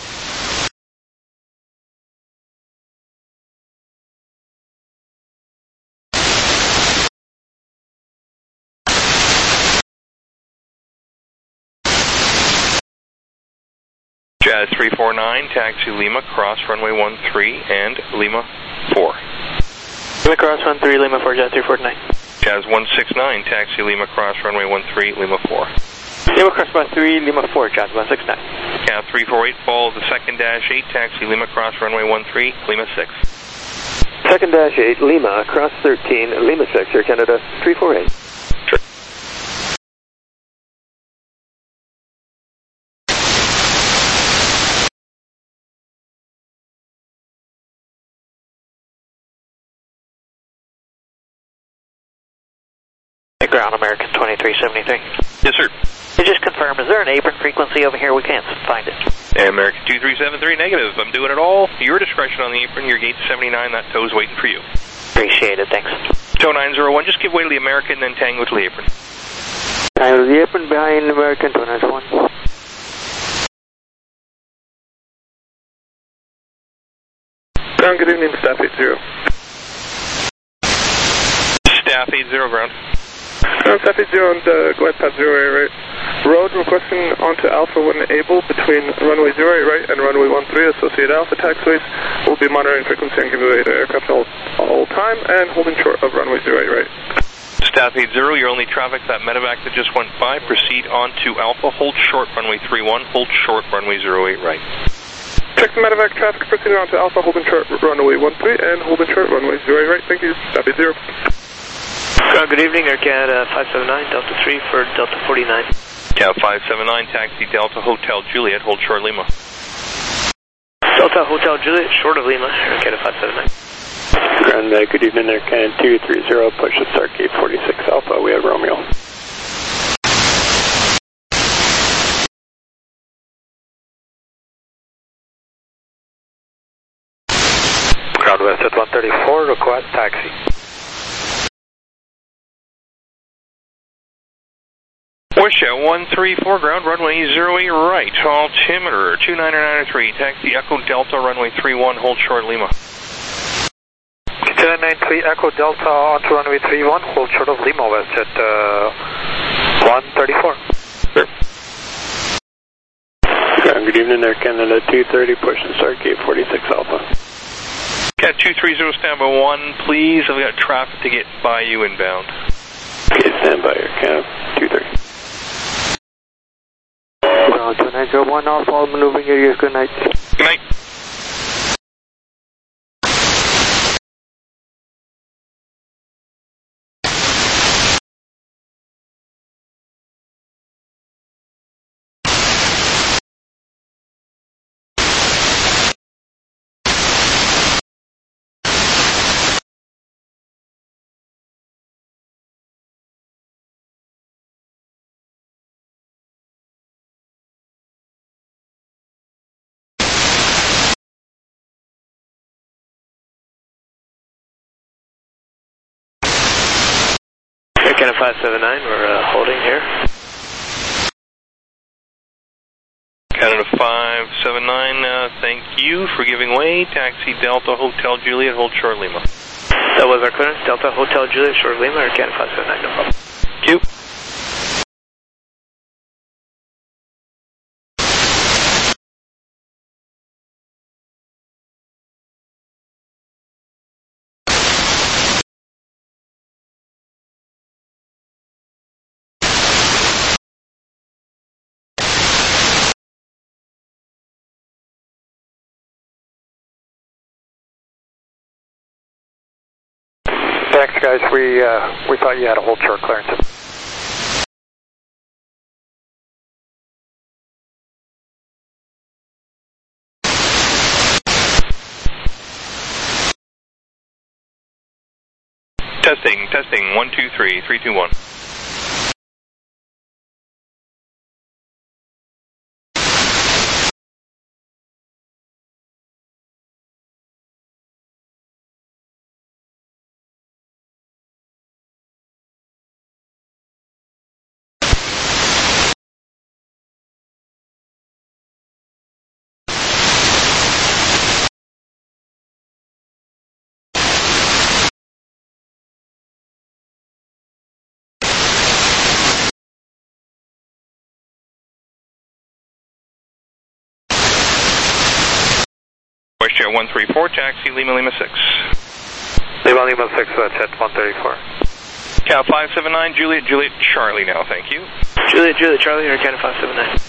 Jazz three four nine, taxi Lima, cross runway one three and Lima four. Lima cross one three, Lima four, Jazz three four nine. Jazz one six nine, taxi Lima, cross runway one three, Lima four. Lima cross one three, Lima four, Jazz one six nine. Cat three four eight, follow the second dash eight, taxi Lima, cross runway one three, Lima six. Second dash eight, Lima, cross thirteen, Lima six, Air Canada three four eight. Sure. Ground American twenty-three seventy-three. Yes, sir. You just confirm, is there an apron frequency over here? We can't find it. American two three seven three, negative. I'm doing it all. Your discretion on the apron. Your gate seventy-nine. That tow's waiting for you. Appreciate it. Thanks. Tow nine zero one. Just give way to the American, then Tango to the apron. Tango to the apron behind American two nine zero one. Ground, good evening, staff eight zero. Staff eight zero, ground. Ground, staff eight zero on the glide path zero eight right. Road requesting onto Alpha when able between runway zero eight right and runway one three. Associated Alpha taxiways will be monitoring frequency and giving way to aircraft all, all time and holding short of runway zero eight right. Staff eight zero, your only traffic, that medevac that just went by. Proceed on to Alpha, hold short runway three one, hold short runway zero eight right. Check the medevac traffic, proceeding on to Alpha, holding short runway one three and holding short runway zero eight right. Thank you, staff eight zero. Ground, good evening, Air Canada five seven nine, Delta three for Delta forty-nine. Cal five seven nine, taxi Delta Hotel Juliet, hold short Lima. Delta Hotel Juliet, short of Lima, Air Canada five seven nine. Ground, uh, good evening, Air Canada two three zero, push to start gate forty-six Alpha, we have Romeo. Ground West at one thirty-four, request taxi. Wish at one three four, ground runway zero eight right, altimeter two nine nine three, taxi Echo Delta runway three one, hold short Lima. two nine nine three Echo Delta onto runway three one, hold short of Lima West at uh, one thirty-four. Sure. Ground, good evening, Air Canada two thirty, push and start gate forty-six Alpha. Cat two three zero, stand by one, please. I've got traffic to get by you inbound. Okay, stand by, Air Canada two thirty. Ground two nine zero one, off all maneuvering areas, good night. Good night. Canada five seven nine, we're uh, holding here. Canada five seven nine, uh, thank you for giving way. Taxi Delta Hotel Juliet, hold short Lima. That was our clearance. Delta Hotel Juliet, short Lima, or Canada five seven nine, no problem. Q. Thanks, guys. We uh, we thought you had a hold short clearance. Testing, testing, one, two, three, three, two, one. WestJet one three four, taxi Lima Lima six. Lima Lima six, that's at one thirty-four. Cal five seven nine, Juliet, Juliet, Charlie now, thank you. Juliet, Juliet, Charlie, or Canada five seven nine.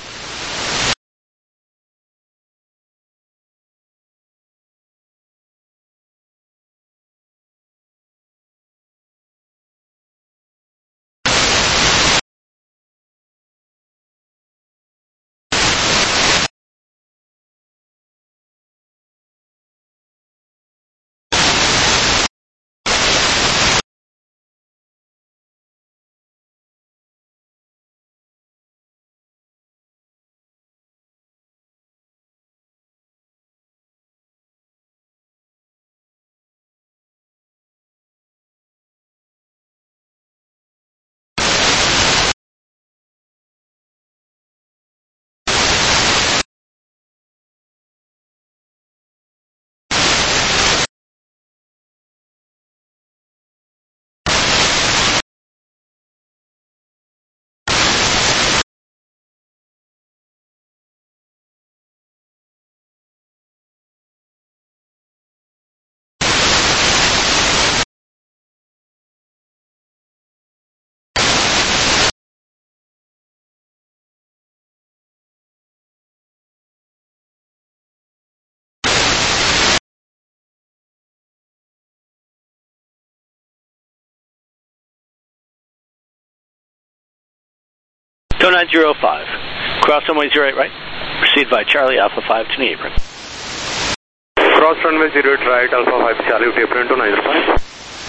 two nine zero five. Cross runway zero eight right. Proceed by Charlie Alpha five to the apron. Cross runway zero eight right, Alpha five Charlie to apron two nine zero five.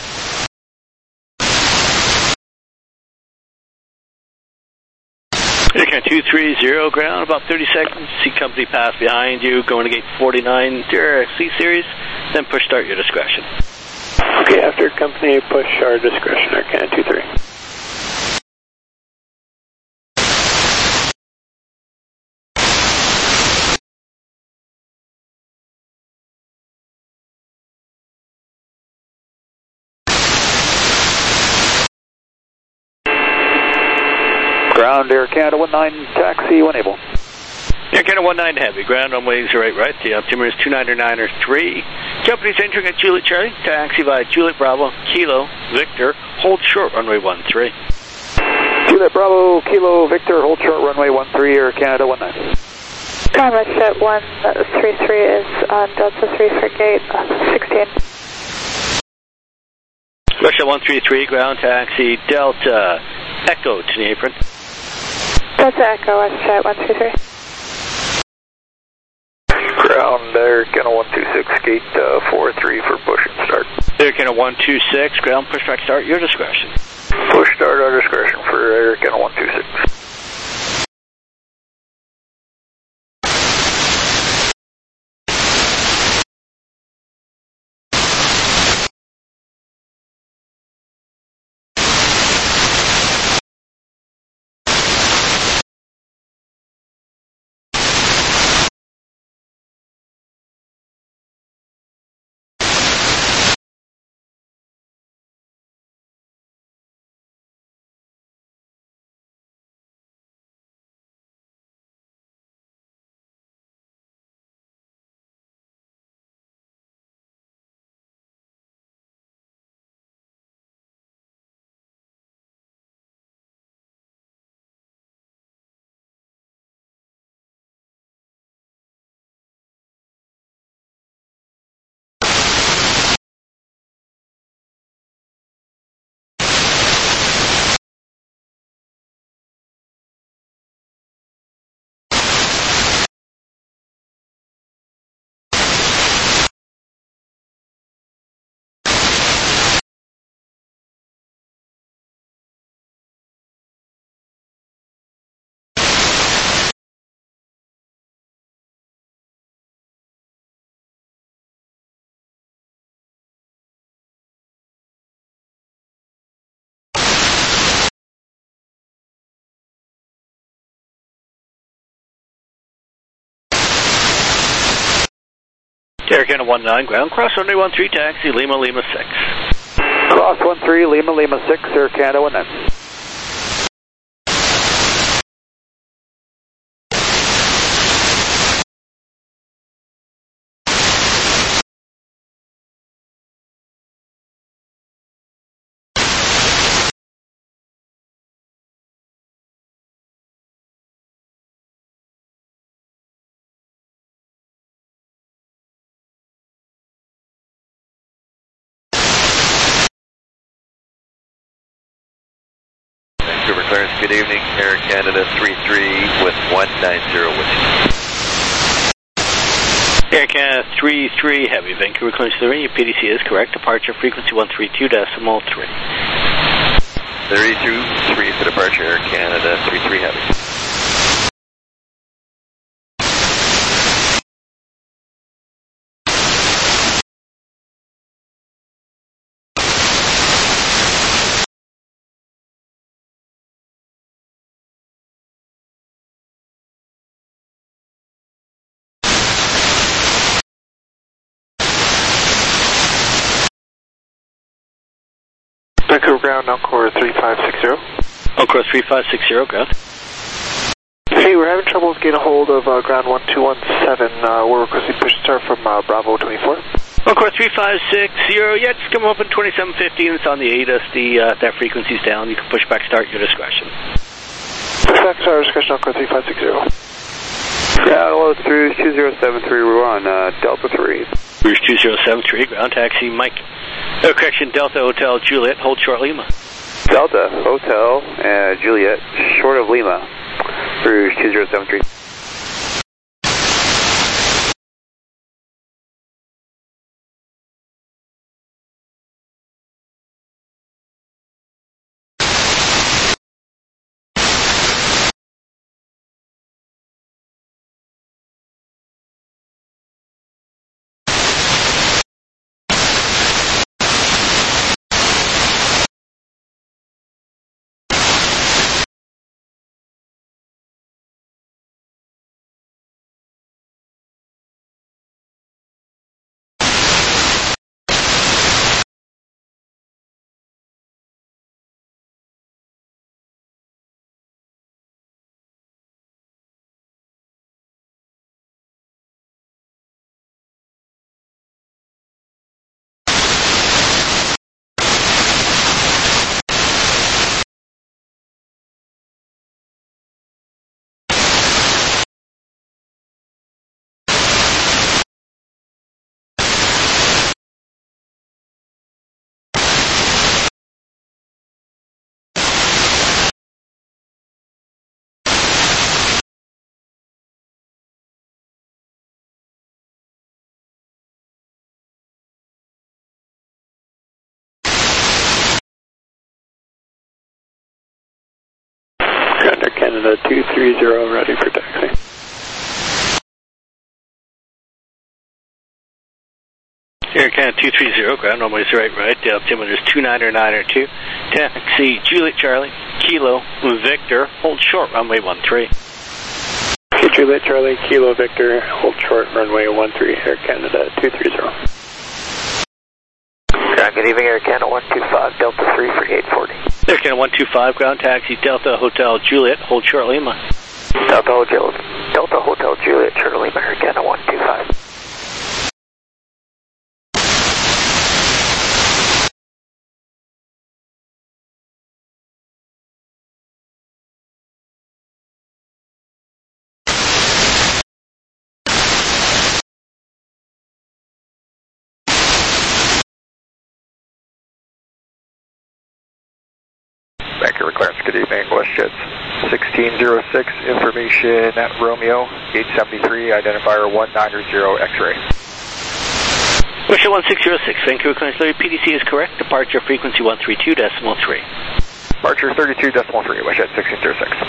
Air two three zero ground, about thirty seconds. See company pass behind you, going to gate forty-nine, C series, then push start your discretion. Okay, after company push our discretion, Air Canada two three. Ground Air Canada one nine, taxi when able. Air Canada one nine heavy, ground runway zero eight right. The altimeter is two niner niner three. Company's entering at Juliet Charlie, taxi by Juliet Bravo, Kilo, Victor, hold short runway one three. Juliet Bravo, Kilo, Victor, hold short runway one three, Air Canada one nine. Time WestJet one three three is on Delta three for gate sixteen. WestJet one three three, ground taxi, Delta, Echo to the apron. Delta Echo, WestJet one three three. Ground Air Canada one two six, gate uh, four three for push and start. Air Canada one two six, ground push track start, your discretion. Push start our discretion for Air Canada one two six. Air Canada one nine, ground, cross runway one three, taxi, Lima, Lima six. Cross one three, Lima, Lima six, Air Canada one nine. Vancouver clearance, good evening, Air Canada three three with one nine zero Whiskey. Air Canada three three, heavy, Vancouver clearance three, your P D C is correct, departure frequency one three two decimal three. thirty-two three for departure, Air Canada three three heavy. Vancouver ground, Encore three five six zero. Encore three five six zero, ground. Hey, we're having trouble getting a hold of uh, ground one two one seven. Uh, we're requesting push start from uh, Bravo twenty-four. Encore three five six zero, yeah, just come up in twenty-seven fifty and it's on the A D A S. The, uh, that frequency's down. You can push back start, your discretion. Push back start, discretion, Encore three five six zero. Yeah, hello, it's Rouge two zero seven three, we're on uh, Delta three. Rouge two zero seven three, ground taxi, Mike. No correction, Delta Hotel Juliet, hold short Lima. Delta Hotel uh, Juliet, short of Lima, Rouge two zero seven three. Air Canada two three zero, ready for taxi. Air Canada two three zero, ground runway is right, right, the altimeter is two nine nine two. Taxi, Juliet Charlie, Kilo, Victor, hold short, runway one three. Okay, Juliet Charlie, Kilo Victor, hold short, runway one three, Air Canada two three zero. Ground, good evening, Air Canada one two five, Delta three for eight forty. Air Canada one two five, ground taxi, Delta Hotel Juliet, hold short Lima. Delta Hotel, Delta Hotel Juliet, Charlie Lima, Air Canada one two five. Vancouver clearance, good evening, WestJet sixteen oh six, information at Romeo, gate seventy-three, identifier one nine zero X-ray. WestJet one six zero six, Vancouver clearance, P D C is correct, departure frequency one three two decimal three. Departure thirty-two decimal three, WestJet sixteen oh six.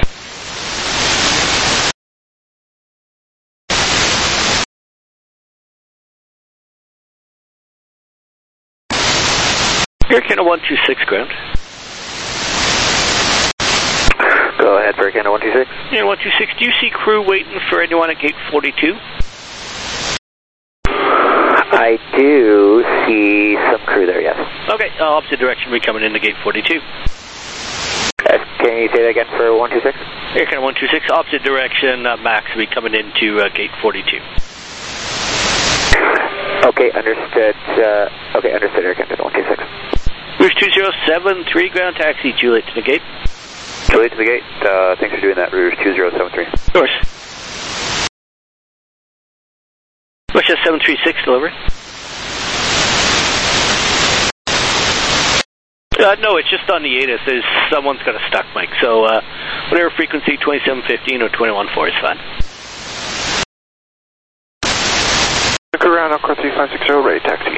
Air Canada one two six, ground. Go ahead, Air Canada one two six. Yeah, one two six, do you see crew waiting for anyone at gate forty-two? I do see some crew there, yes. Okay, uh, opposite direction, we coming into gate forty-two. Uh, can you say that again for one two six? Air Canada one two six, opposite direction, uh, Max, we coming into uh, gate forty-two. Okay, understood. Uh, okay, understood, Air Canada one two six. Rouge two zero seven three, ground taxi, Juliet to the gate. Juliet to the gate, uh, thanks for doing that, Rouge two zero seven three. Of course. West seven three six, delivery. Uh, no, it's just on the A T I S. There's, someone's got a stuck mic. So, uh, whatever frequency, twenty-seven fifteen or twenty-one four is fine. Around Encore three five six zero, ready taxi.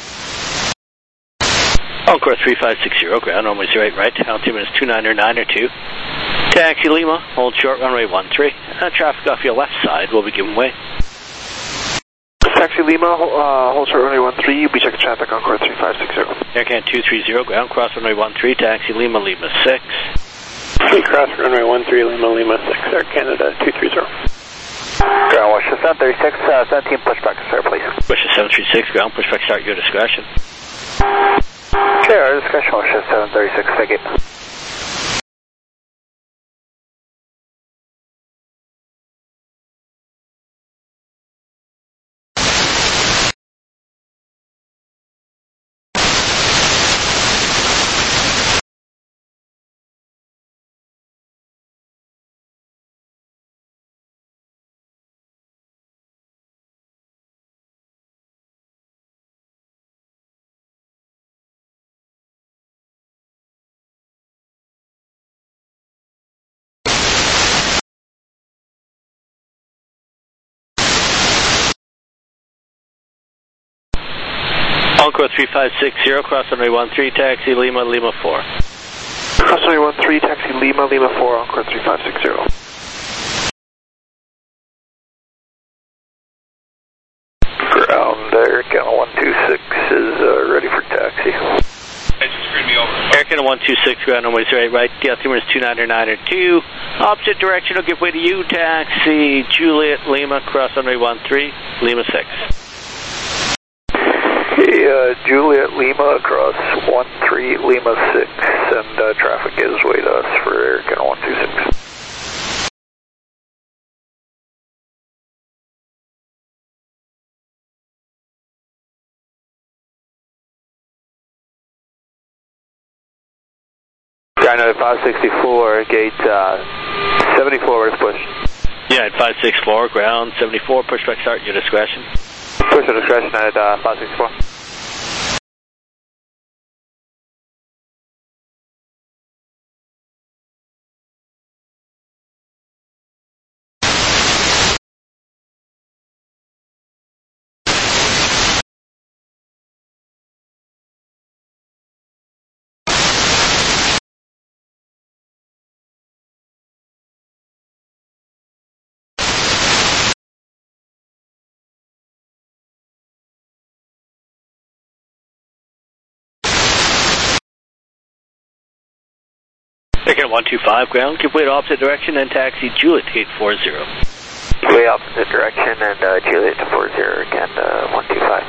Encore three five six zero, ground, runway zero eight right, altimeter is two nine nine or two. Taxi Lima, hold short, runway one three. Uh, traffic off your left side will be giving way. Taxi Lima, uh, hold short, runway one three, you'll be checking traffic Encore three five six zero. Air Canada two three zero, ground, cross runway one three, taxi Lima, Lima six. Cross runway one three, Lima, Lima six, Air Canada two three zero. Ground, watch the seven thirty-six, uh, seventeen pushback, sir, please. Wish the seven three six, ground, pushback, start your discretion. Okay, our discretion, watch the seven thirty-six, ticket. Encore three five six zero, cross runway one three, taxi Lima, Lima four. Cross runway one three, taxi Lima, Lima four, Encore three five six zero. Ground, Air Canada one two six is uh, ready for taxi. Air Canada one two six, ground, runway zero eight right, the altimeter is two nine nine or two. Opposite direction will give way to you, taxi Juliet, Lima, cross runway one three, Lima six. Hey, uh, Juliet Lima across one three Lima six, and uh, traffic is way to us for Air Canada one two six. China five sixty-four, gate uh, seventy-four, where's push? Yeah, at five six four, ground, seventy-four, pushback, start your discretion. Push your discretion at uh, five six four. Air Canada one two five, ground, give way to opposite direction and taxi Juliet to gate four zero. Way opposite direction and uh, Juliet to four zero again, uh, one two five.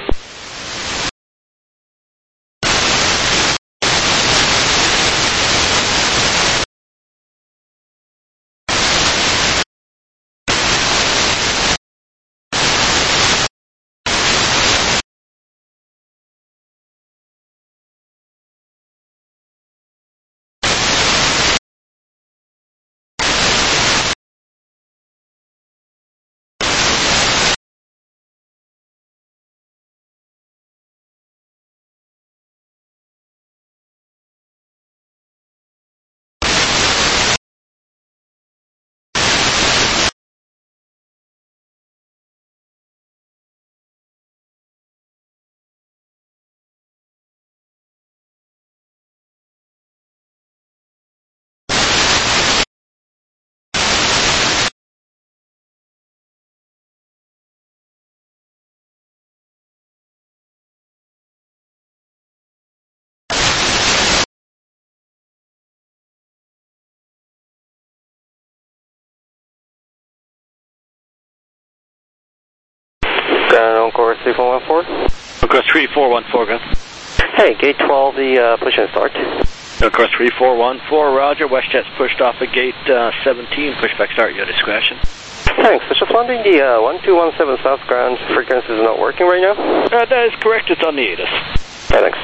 Ground, Encore three four one four. Request three four one four, go. Hey, gate twelve, the uh, push and start. Request three four one four, roger. WestJet's pushed off at gate uh, seventeen. Pushback start, your discretion. Thanks. I was just wondering, the uh, one two one seven South ground frequency is not working right now? Uh, that is correct. It's on the A T I S. Yeah, thanks.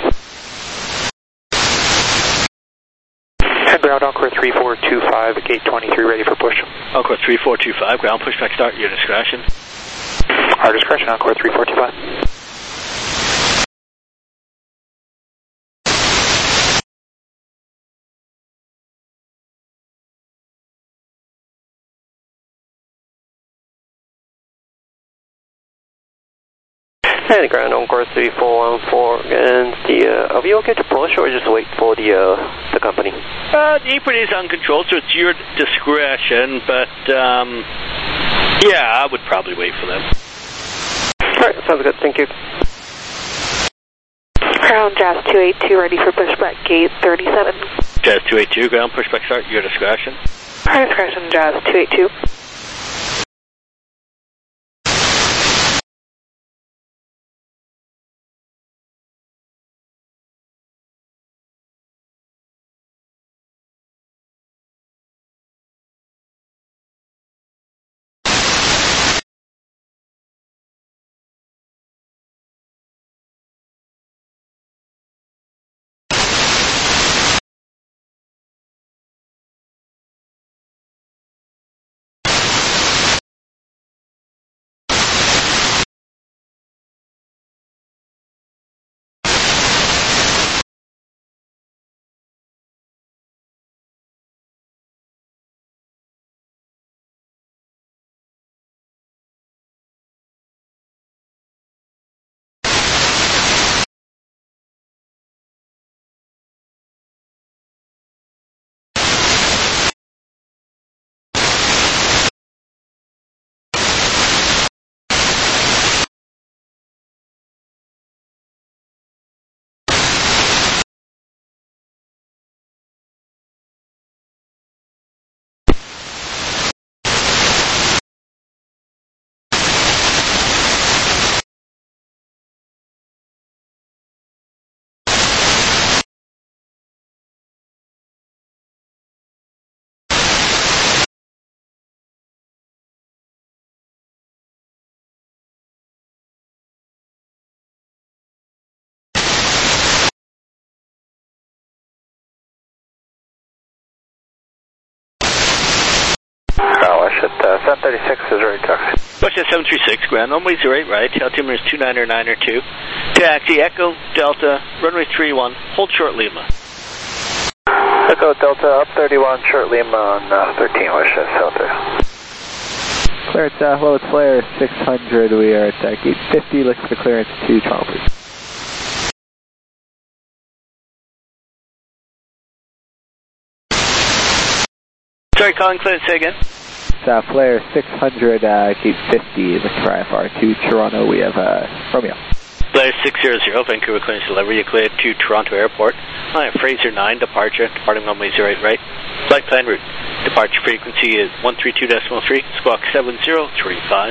Ground Encore three four two five, gate twenty-three, ready for push. Encore three four two five, ground pushback start, your discretion. Our discretion, Encore three four two five. Hey, ground Encore three four one four, and the, uh, are we okay to push or just wait for the, uh, the company? Uh, the apron is uncontrolled, so it's your discretion, but, um, yeah, I would probably wait for them. Alright, sounds good, thank you. Ground Jazz two eight two, ready for pushback, gate thirty-seven. Jazz two eight two, ground pushback start, your discretion. Our discretion, Jazz two eight two. Uh, seven thirty-six is ready, taxi. WestJet seven three six, ground runway zero eight right, altimeter is two niner niner two. Taxi, Echo, Delta, runway three one, hold short Lima. Echo, Delta, up thirty-one, short Lima on uh, thirteen, WestJet Delta. Clear at uh, Lowest Flare six hundred, we are at uh, gate fifty, looking for clearance to Toronto, please. Sorry, calling clearance, say again. Uh, Flare six hundred, uh, gate fifty, looking for I F R to Toronto. We have uh, Romeo. Flare six hundred, Vancouver clearance delivery, you cleared to Toronto Airport. I have Fraser nine, departure, departing runway zero eight right. Flight plan route. Departure frequency is one three two point three, squawk seven zero three five.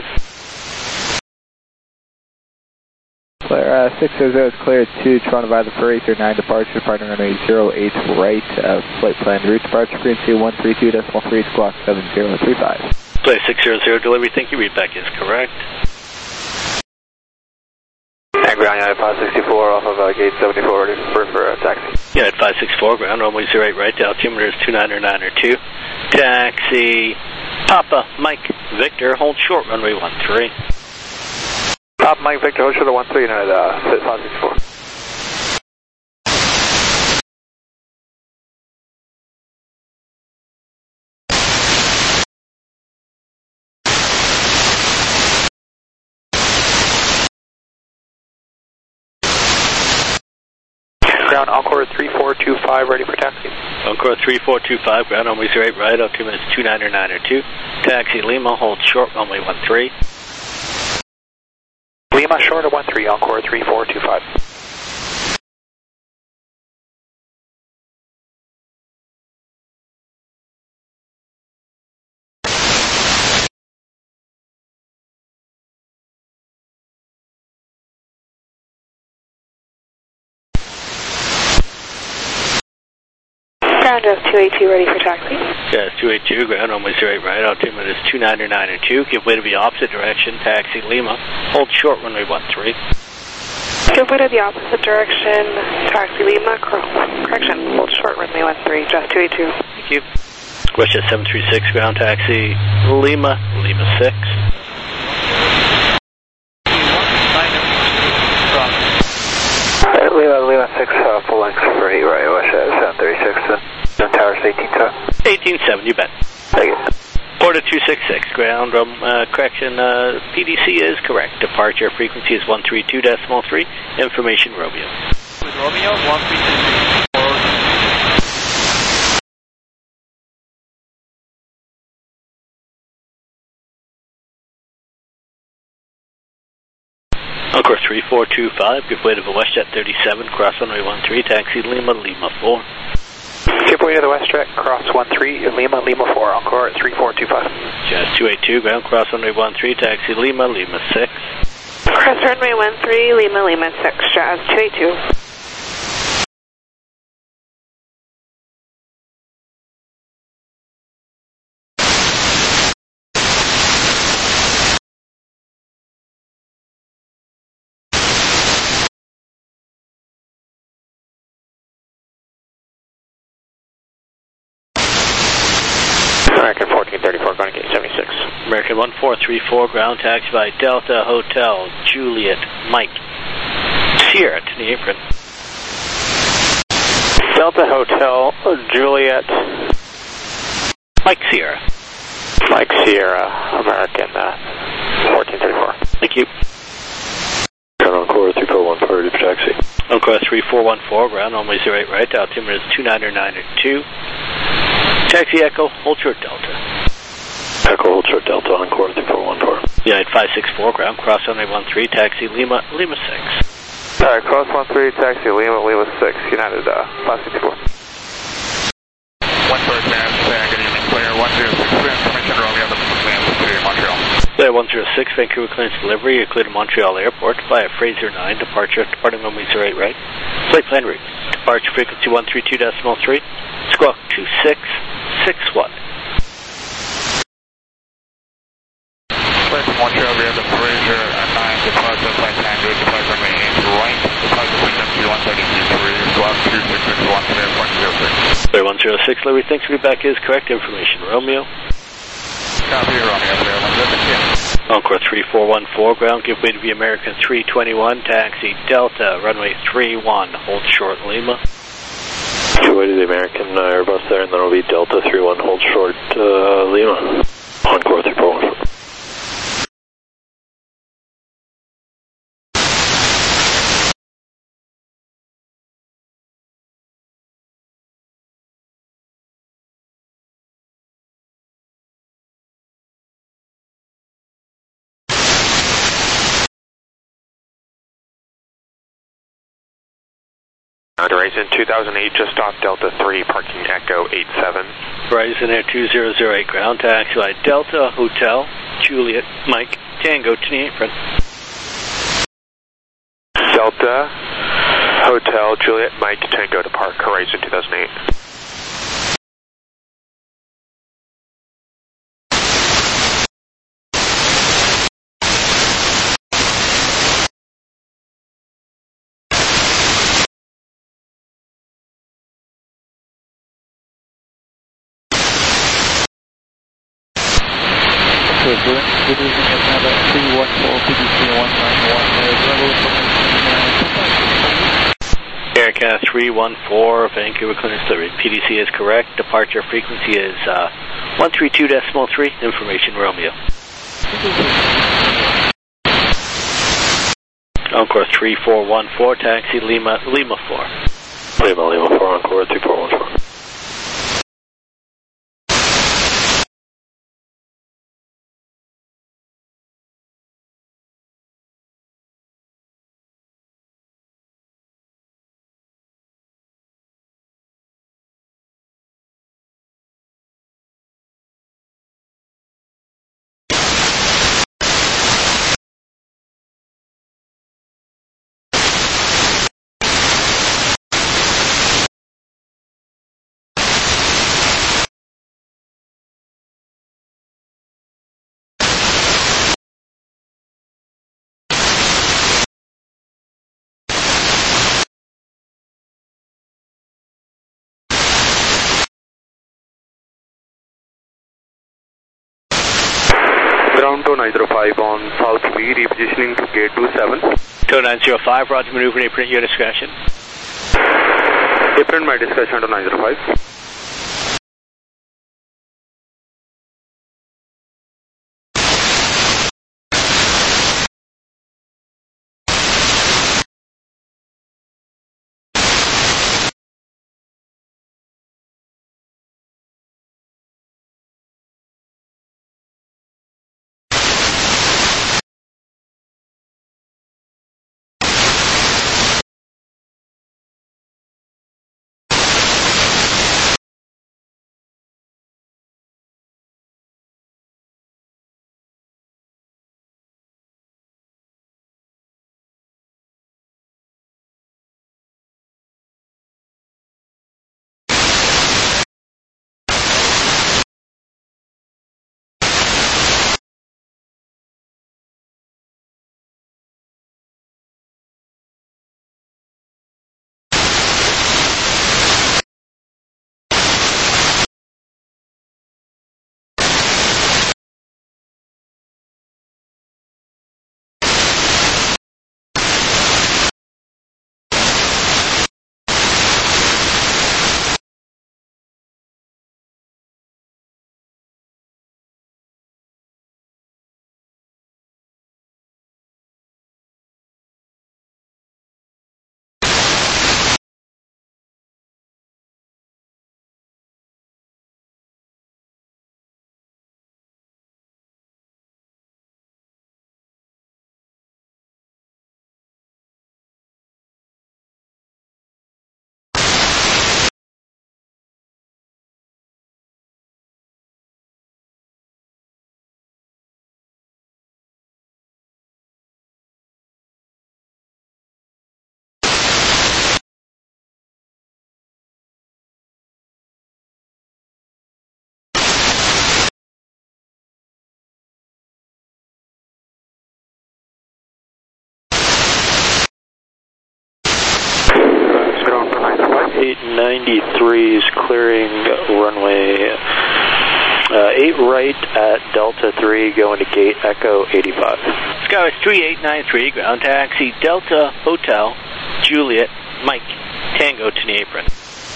Flare uh, six hundred is cleared to Toronto by the Fraser nine, departure, departing runway zero eight right. Uh, flight plan route, departure frequency one three two point three, squawk seven zero three five. Flare six hundred delivery, thank you, readback is correct. And ground United five sixty-four off of uh, gate seventy-four, ready for, for uh, taxi. United five sixty-four, ground runway zero eight right, altimeter is two niner niner two. Taxi, Papa, Mike, Victor, hold short runway one three. Papa, Mike, Victor, hold short one three, United uh, five sixty-four. Ground Encore three four two five, ready for taxi. Encore three four two five, ground runway zero eight right, altimeter is two niner niner two. Taxi Lima, hold short runway one three. Lima short of one three, Encore three four two five. Ground Jazz two eighty-two ready for taxi. Jazz two eighty-two, ground runway zero eight right, altimeter is two nine nine two, give way to the opposite direction, taxi Lima, hold short runway one three. Give way to the opposite direction, taxi Lima, correction, hold short runway one three, Jazz two eighty-two. Thank you. WestJet seven three six, ground taxi Lima, Lima six. Lima, Lima six, uh, full length for eight right, WestJet seven thirty-six, and Towers eighteen seven. eighteen seven, you bet. Thank you. Porta two six six, ground, um, uh, correction, uh, P D C is correct. Departure frequency is one three two decimal three, information Romeo. Romeo, one three two. Encore three four two five, give way to the WestJet thirty-seven, cross runway one three, taxi Lima, Lima four. Give way to the WestJet, cross one three, Lima, Lima four, Encore three four two five. Jazz two eighty-two, ground, cross runway one three, taxi Lima, Lima six. Cross runway one three, Lima, Lima six, Jazz two eighty-two. American fourteen thirty-four, going to gate seventy-six. American one four three four, ground taxi by Delta Hotel, Juliet, Mike, Sierra to the apron. Delta Hotel, Juliet, Mike Sierra. Mike Sierra, American uh, fourteen thirty-four. Thank you. Encore three four one four, ready for taxi. Encore three four one four, ground, runway zero eight right, altimeter is two nine nine two. Taxi Echo, hold short Delta. Echo, hold short Delta, Encore three four one four. United five six four, ground, cross runway one three, taxi Lima, Lima six. Alright, cross one three, taxi Lima, Lima six, United uh, five six four. one first man, good evening, clear one zero six, clear information, Romeo, the plan to Montreal. Clear one zero six, Vancouver clearance delivery, you're clear to Montreal Airport via Fraser nine, departure, departing runway zero eight right. Flight plan route, departure frequency one three two decimal three, squawk two six six one. Flight to Montreal, we have the Fraser nine, departure, flight plan route, departure runway eight right, departure frequency one thirty-two three, squawk two six six one, clear one zero six. Clear one zero six, Larry, thanks for back is correct information, Romeo. Copy, Romeo, clear one zero six, yeah. Encore three four one four, ground, give way to the American three twenty-one, taxi Delta, runway three one, hold short Lima. Give way to the American uh, Airbus there, and then it'll be Delta three one, hold short uh, Lima. Encore three four one four. Verizon two thousand eight, just off Delta three, parking Echo eight seven. Verizon Air two zero zero eight, ground taxi by Delta Hotel, Juliet, Mike, Tango to the apron. Delta Hotel, Juliet, Mike, Tango to park, Horizon two thousand eight. Good evening, Canada three one four, P D C one nine one, Air Canada three one four, Vancouver clearance delivery, P D C is correct, departure frequency is uh, one three two decimal three, information Romeo. Encore three four one four, taxi Lima, Lima four. Lima, Lima four, Encore three four one four. nine zero five on South V, repositioning to gate two seven. Tow nine zero five, roger, maneuver and apron at your discretion. Apron my discretion to nine zero five. eight ninety-three is clearing runway uh, eight right at Delta three, going to gate Echo eighty-five. Skywest three eight nine three, ground taxi Delta Hotel Juliet Mike Tango to the apron.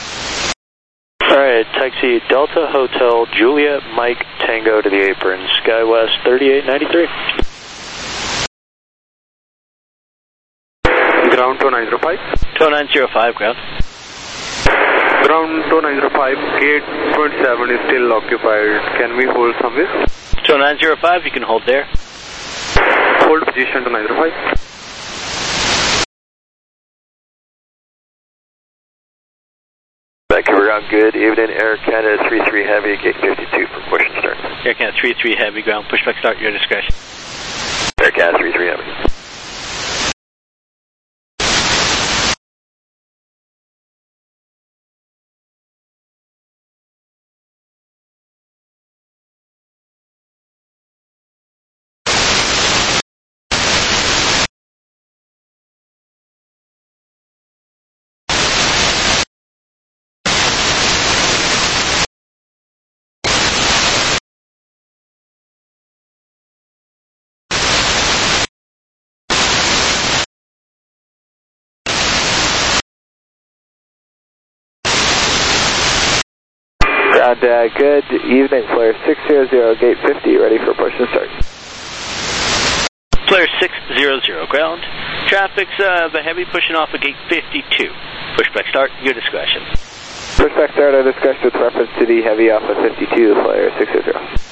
Alright, taxi Delta Hotel Juliet Mike Tango to the apron. Skywest thirty-eight ninety-three. Ground two nine zero five. Tow nine zero five, ground. Ground two nine zero five, gate twenty-seven is still occupied. Can we hold somewhere? Tow nine zero five, you can hold there. Hold position to nine zero five. Vancouver ground, good evening. Air Canada three three Heavy, gate fifty-two for push and start. Air Canada three three Heavy, ground, pushback start, your discretion. Air Canada three three Heavy. Ground, uh, good evening, Flare six zero zero, gate fifty, ready for push and start. Flare six zero zero, ground. Traffic's uh, the Heavy pushing off of gate fifty-two. Pushback start, your discretion. Pushback start, our discussion with reference to the Heavy off of fifty-two, Flare six zero zero.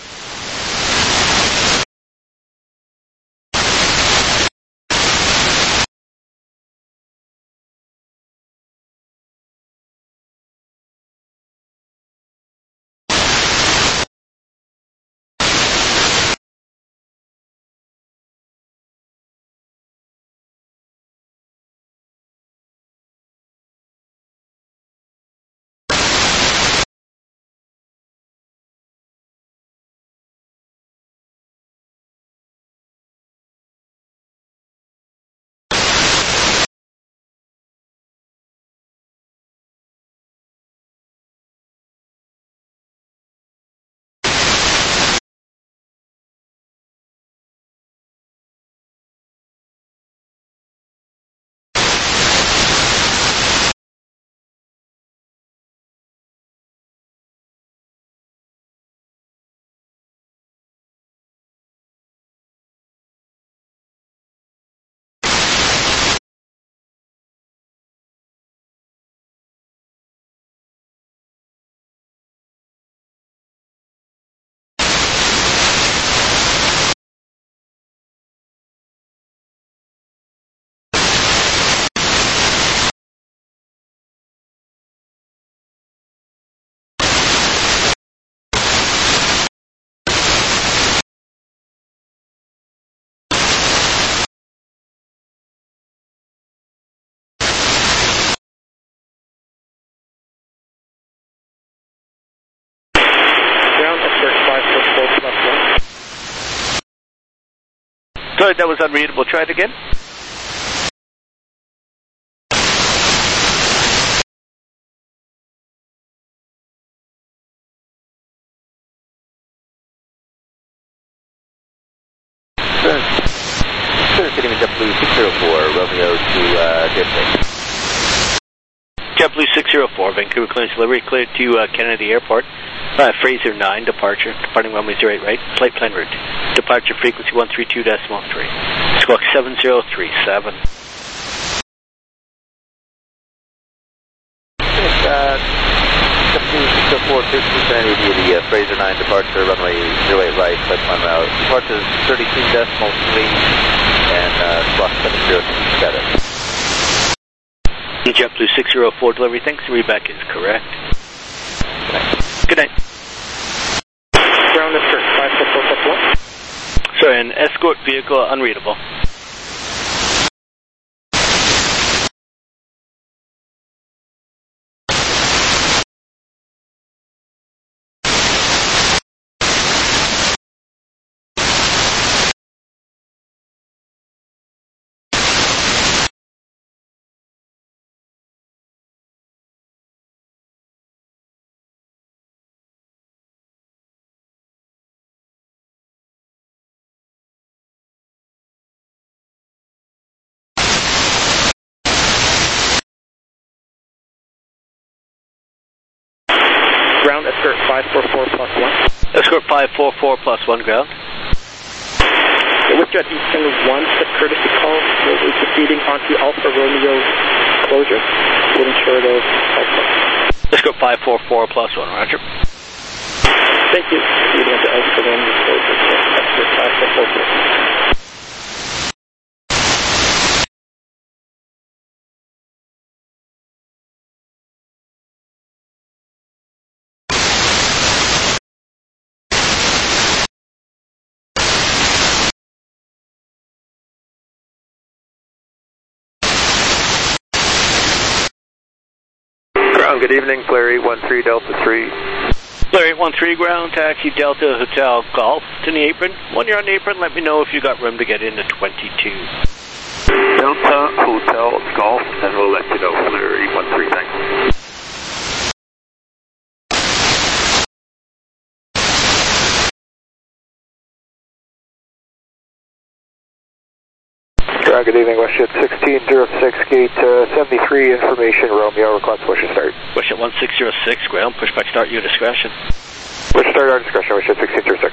Sorry, that was unreadable. Try it again. Sir, sitting in JetBlue six zero four, Romeo to uh, JetBlue. JetBlue six zero four, Vancouver clearance delivery, cleared to uh, Kennedy Airport. Uh, Fraser nine, departure, departing runway zero eight right, flight plan route. Departure frequency one three two decimal three. Squawk seven zero three seven. Uh, JetBlue six zero four, cleared to Kennedy via the uh, Fraser nine, departure, runway zero eight right, flight plan route. Departure is thirty-two decimal three, and uh, squawk seven zero three seven. JetBlue six zero four delivery, thanks. The readback is correct. Good night. Ground escort five four four plus one. Sorry, an escort vehicle unreadable. Ground escort five four four plus one. Escort five four four plus one ground. Westjet Eastern one, the courtesy call will be proceeding onto Alpha Romeo closure to ensure the Alpha. Escort five four four plus one, roger. Thank you. Proceeding onto Alpha Romeo closure. Escort five four four plus one. Good evening, Flare eight one three Delta three. Flare eight one three ground, taxi Delta Hotel Golf to the apron. When you're on the apron, let me know if you got room to get into twenty-two. Delta Hotel Golf, and we'll let you know, Flare eight one three, thanks. Uh, good evening, WestJet sixteen oh six, gate uh, seventy-three, information, Romeo, request push and start. WestJet one six zero six, ground, pushback start, your discretion. Push start, our discretion, WestJet sixteen oh six.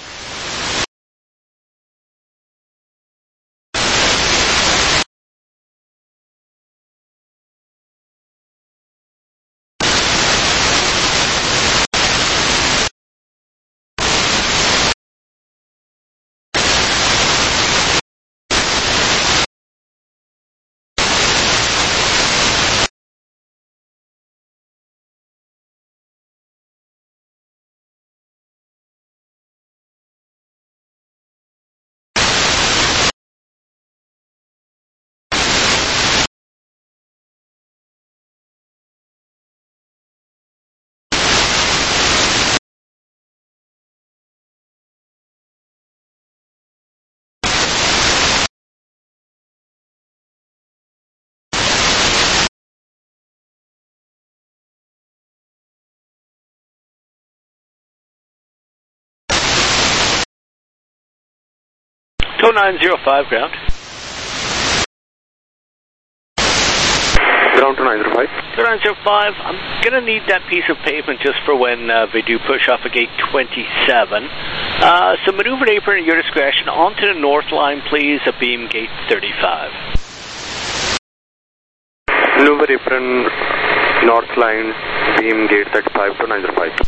two nine zero five, ground. Ground two nine zero five. two nine zero five, I'm going to need that piece of pavement just for when uh, they do push off of gate twenty-seven. Uh, so maneuver the apron at your discretion onto the north line, please, at beam gate thirty-five. Maneuver apron, north line, beam gate thirty-five, two nine zero five.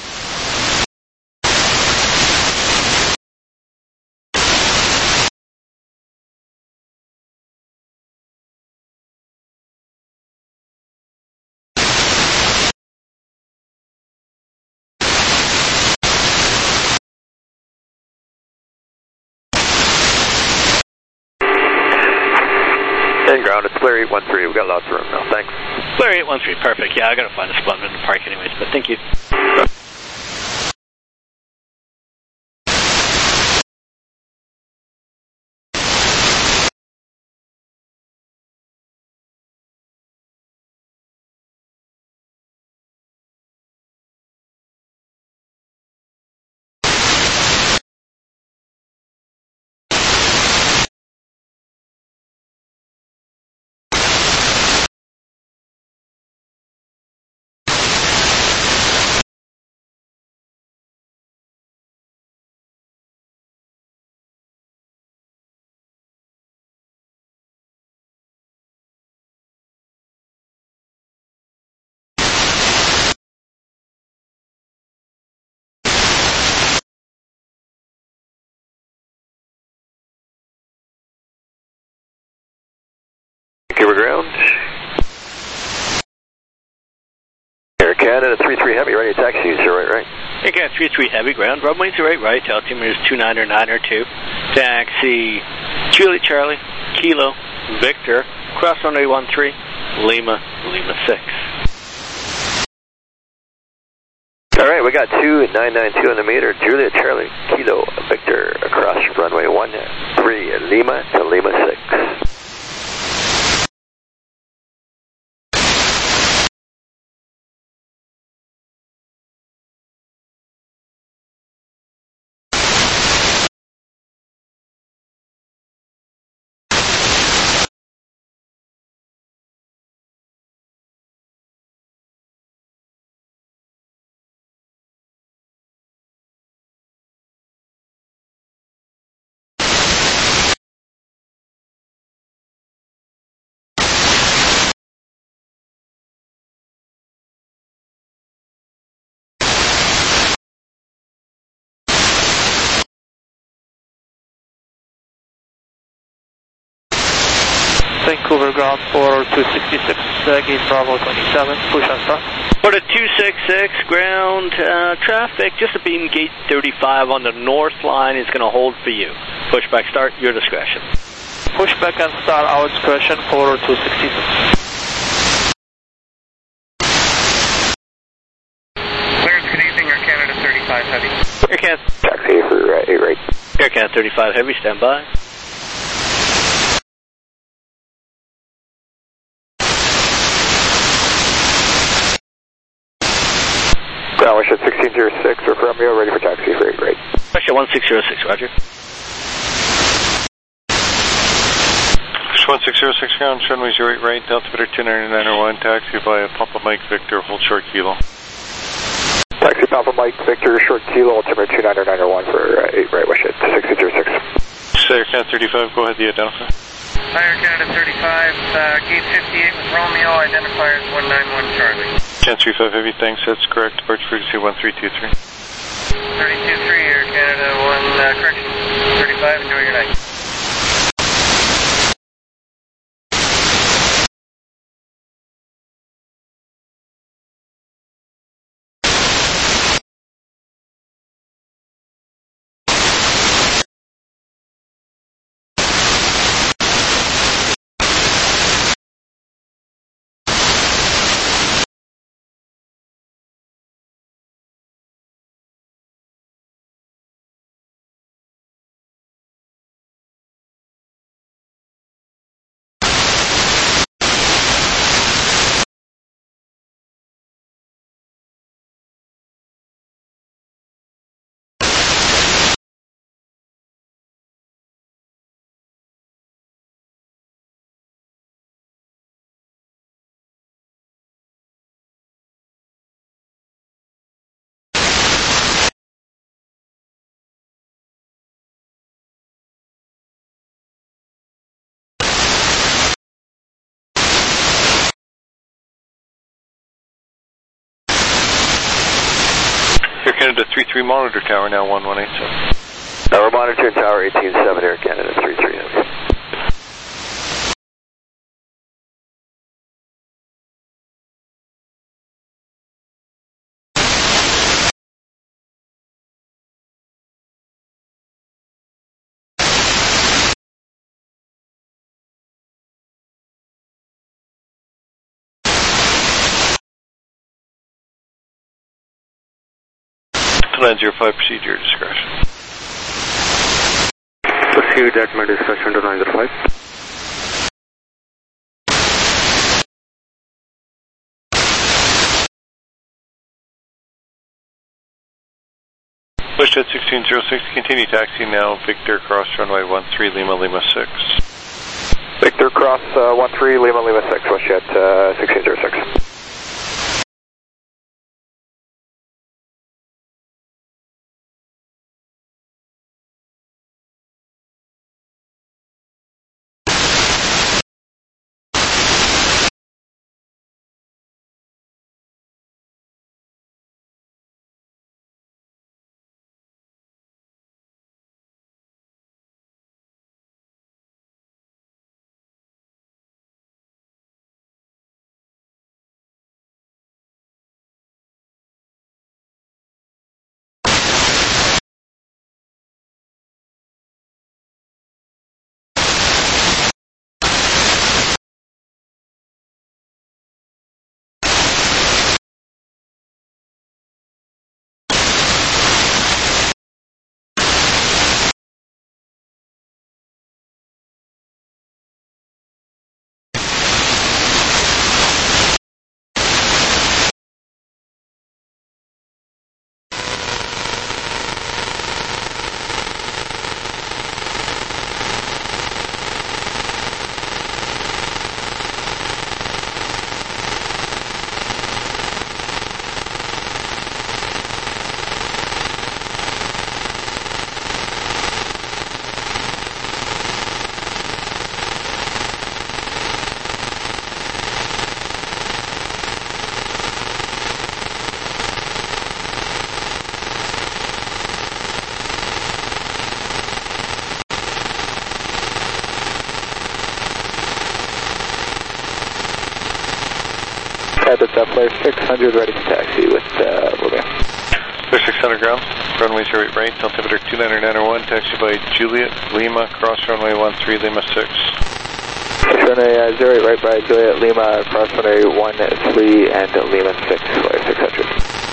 And ground, it's Flare eight one three. We've got lots of room now. Thanks. Flare eight one three, perfect. Yeah, I got to find a spot in the park anyways, but thank you. Vancouver ground. Air Canada three three Heavy, ready to taxi, zero eight right. Air Canada three three Heavy, ground, runway zero eight right, altimeter is two nine or nine or two. Taxi, Juliet Charlie, Kilo, Victor, cross runway one three, Lima, Lima six. All right, we got two nine nine two on the meter, Juliet Charlie, Kilo, Victor, across runway one three, Lima to Lima six. Vancouver ground for two sixty-six, uh, gate Bravo twenty-seven, push and start. For the two sixty-six, ground uh, traffic, just a beam gate thirty-five on the north line is going to hold for you. Pushback start, your discretion. Pushback and start, our discretion for two sixty-six. Clearance, good evening, Air Canada thirty-five Heavy. Air Canada. Taxi for uh, eight right. Air Canada thirty-five Heavy, stand by. Ground wish at sixteen zero six, we're Romeo, ready for taxi for eight right. Russia one six zero six, roger. one six zero six ground, runway zero eight right, altimeter two nine nine oh one, taxi via Papa Mike Victor, hold short Kilo. Taxi Papa Mike Victor, short Kilo, altimeter two nine nine oh one for uh, eight right, wish at sixteen zero six. Air Canada thirty-five, go ahead, the identify. Hi, Air Canada thirty-five, uh, gate fifty-eight with Romeo, identifier is one nine one Charlie. Canada thirty-five Heavy, thanks, that's correct, departure frequency one three two three. three two three, Air Canada one, uh, correction, thirty-five, enjoy your night. Air Canada three three, monitor tower now one one eight seven. Now we're monitoring tower eighteen seven, Air Canada three three. nine zero five, proceed your discretion. Proceed at my discretion to nine zero five. Push at sixteen zero six, continue taxi now, Victor cross runway one three, Lima, Lima six. Victor cross uh, one three, Lima, Lima six, push at uh, sixteen zero six. Air, that's uh, Flare six hundred ready for taxi with uh, Romeo. Flare six hundred ground, runway zero eight right, altimeter two nine nine one, taxi by Juliet, Lima, cross runway one three, Lima six. Runway uh, zero eight right by Juliet, Lima, cross runway one three and Lima six, Flare six hundred.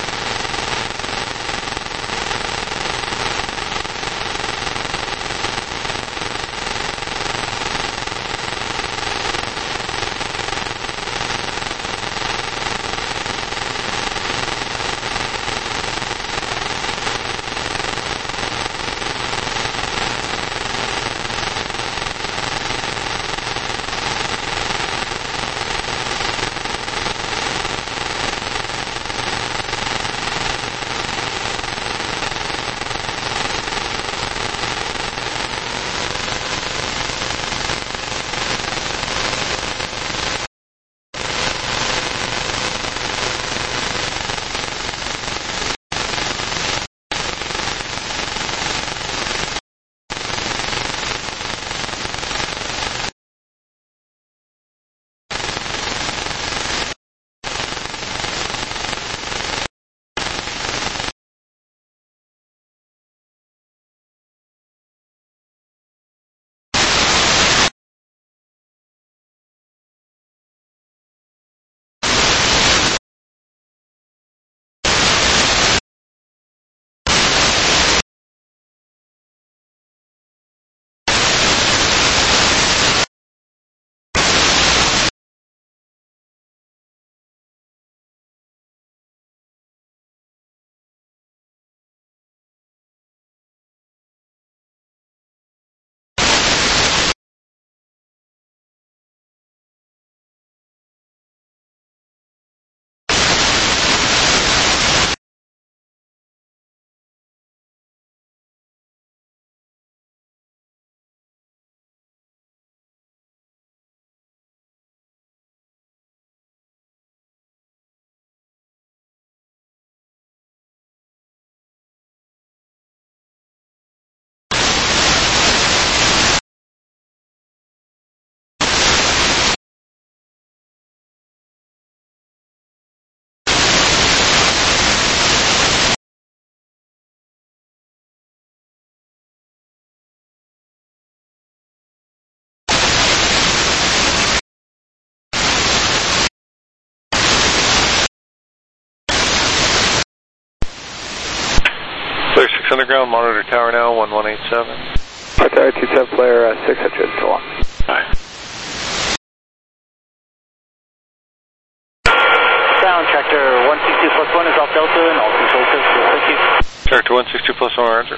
Flare six hundred ground, monitor tower now, one one eight seven. Tower two seven, Flare uh, six hundred, so on. Alright. Sound, Tractor one six two plus one is off Delta and all control systems, thank you. Tractor one six two plus one, roger.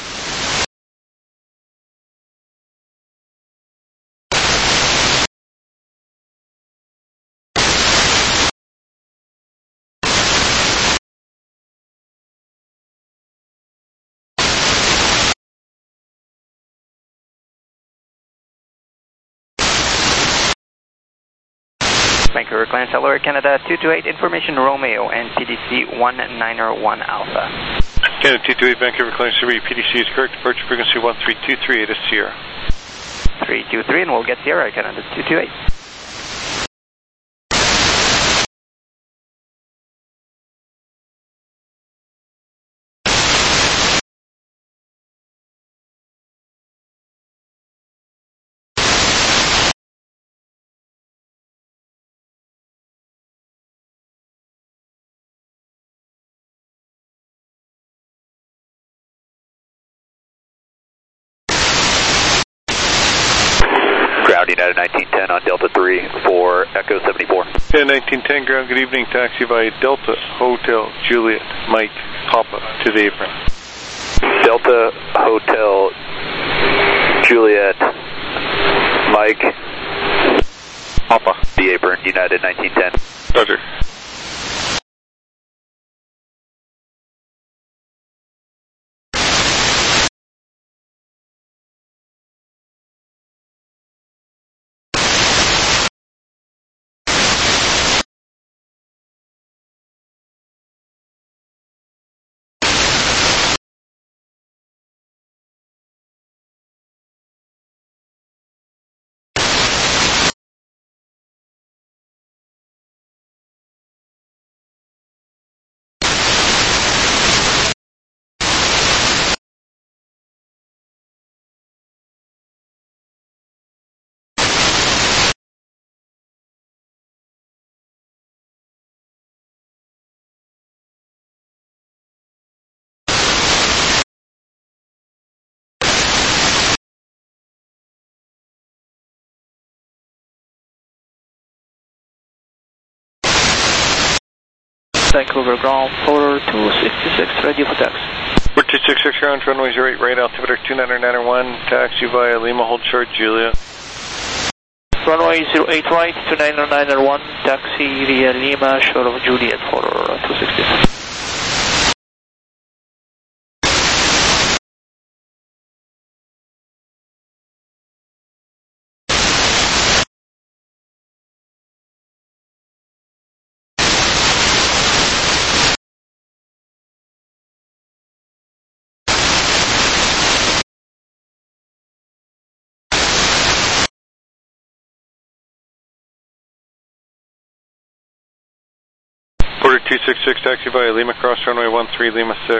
Vancouver, Clarence, Delaware, Canada, two two eight, information Romeo and P D C one nine one Alpha. Canada two two eight, Vancouver, Clarence, P D C is correct, departure frequency one three two three, it is Sierra. three two three, and we'll get Sierra, Canada two two eight. Ground United nineteen ten on Delta three for Echo seventy-four. Yeah, nineteen ten ground, good evening, taxi by Delta Hotel Juliet Mike Papa to the apron. Delta Hotel Juliet Mike Papa. The apron, United nineteen ten. Roger. Vancouver ground for two sixty-six, ready for taxi. For two sixty-six ground, runway zero eight right, altimeter two nine nine one, taxi via Lima, hold short, Juliet. Runway zero eight right, two nine nine one, taxi via Lima, short of Juliet for two sixty-six. Porter two sixty-six, taxi via Lima, cross runway one three, Lima six.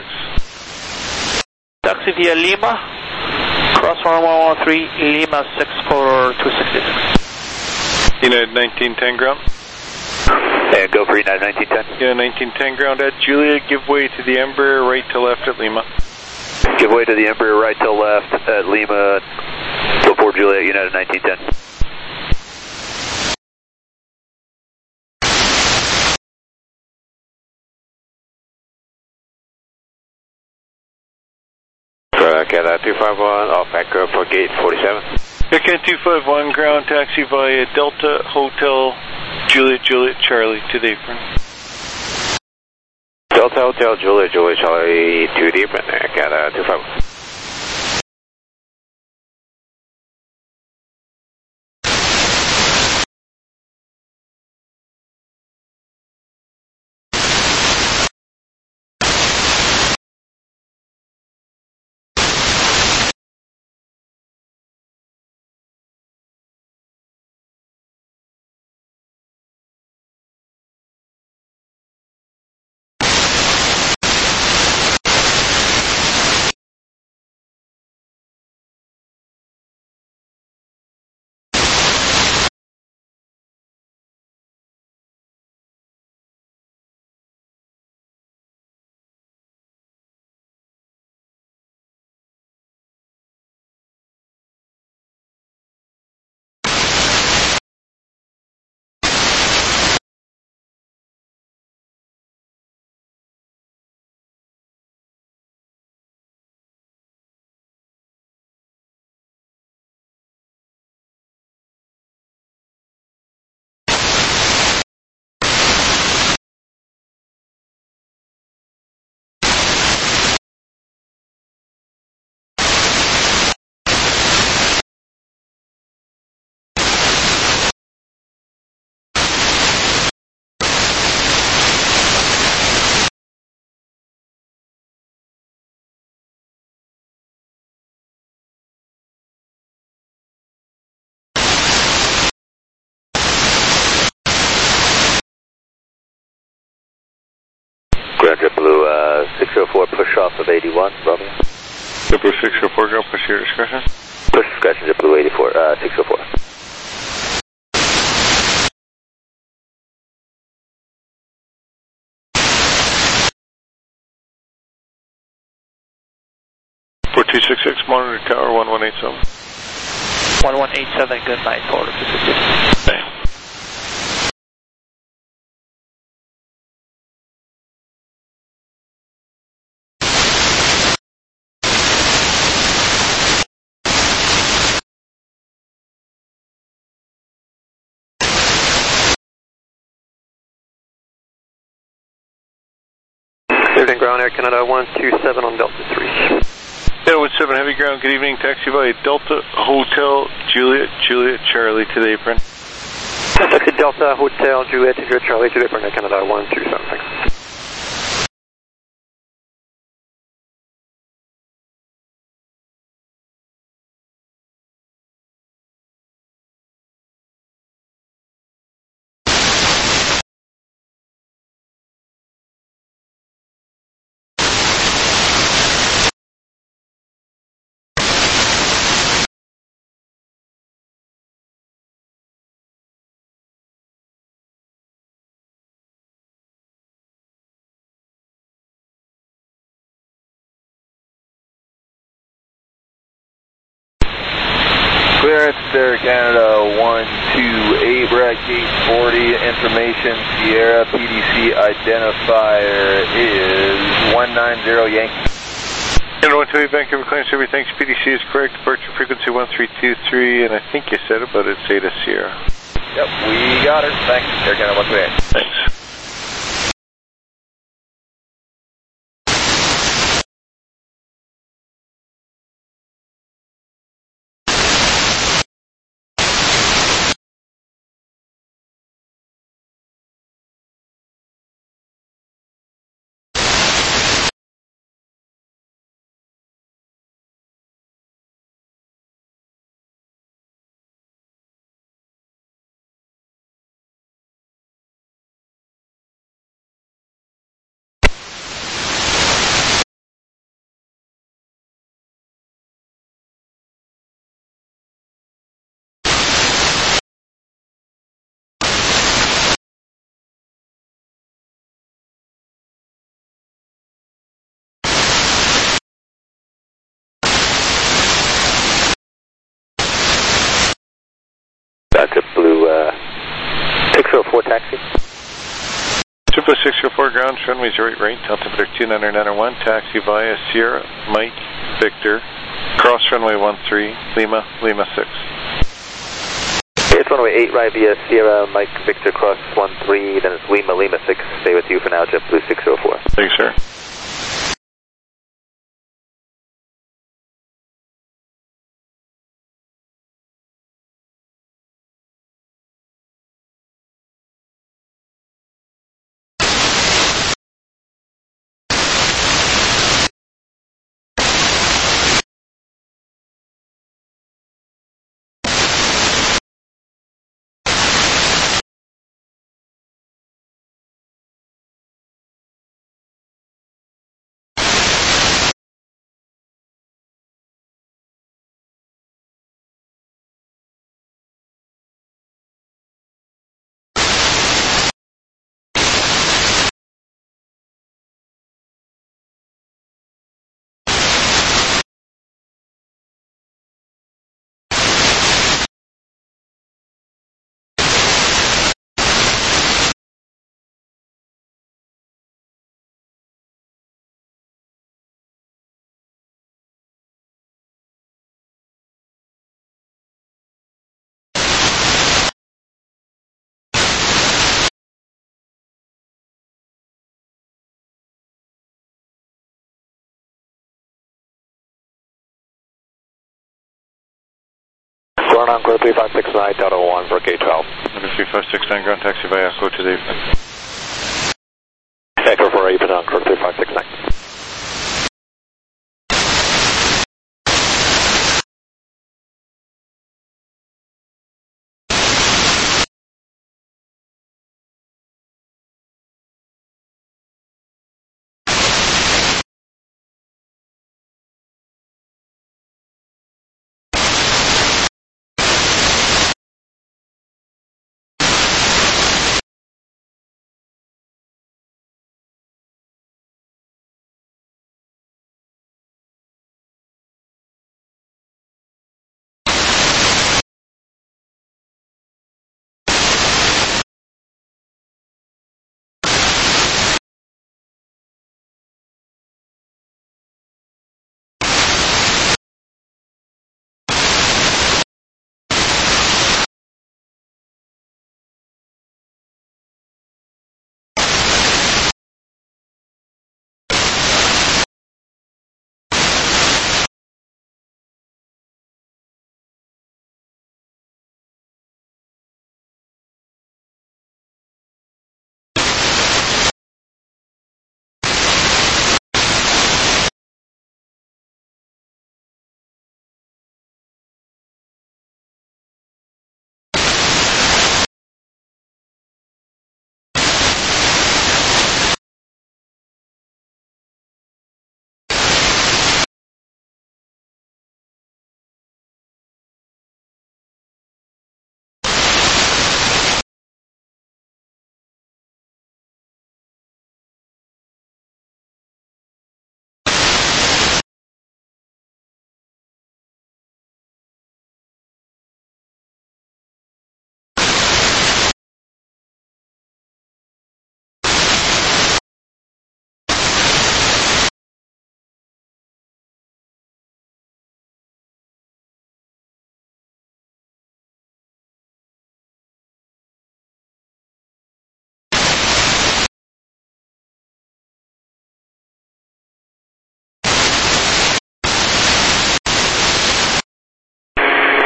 Taxi via Lima, cross runway one three, Lima six for two sixty-six. United nineteen ten ground. And go for United nineteen ten. Yeah, nineteen ten ground at Juliet, give way to the Embraer, right to left at Lima. Give way to the Embraer, right to left at Lima, before Juliet, United nineteen ten. Canada two five one, off anchor for gate forty-seven. Canada two five one, ground taxi via Delta Hotel, Juliet, Juliet, Charlie to the apron. Delta Hotel, Juliet, Juliet, Charlie to the apron, Canada two five one. JetBlue uh, six oh four, push off of eighty-one, Romeo. JetBlue six oh four, go push your discretion. Push discretion, JetBlue eighty-four, uh, six oh four. four two six six, monitor tower one one eight seven. one one eight seven, good night, Porter two sixty-six. Bang. Evening, ground Air Canada one two seven on Delta three. Yeah, one seven, heavy ground, good evening, taxi via Delta Hotel, Juliet, Juliet, Charlie to the apron. Taxi Delta Hotel, Juliet, Juliet, Charlie to the apron, Air Canada one two seven, thanks. Clearance, Air Canada one two eight, we're at gate forty, information, Sierra, P D C identifier is one nine zero Yankee. And one two eight Vancouver Clearance Survey, thanks, P D C is correct, departure frequency one three two three, and I think you said it, but it's Zeta Sierra. Yep, we got it, thanks, Air Canada one two eight. Thanks. Back up Blue uh, six oh four taxi. Triple six oh four ground, runway zero eight right, altimeter two nine nine one, taxi via Sierra, Mike, Victor, cross runway one three, Lima, Lima six. Okay, it's runway eight right via Sierra, Mike, Victor, cross one three, then it's Lima, Lima six. Stay with you for now, JetBlue six oh four. Thanks, sir. Ground on Clear three five six nine, Delta one for gate twelve. three five six nine, ground taxi via Echo to the evening. Echo for eight on Clear three five six nine.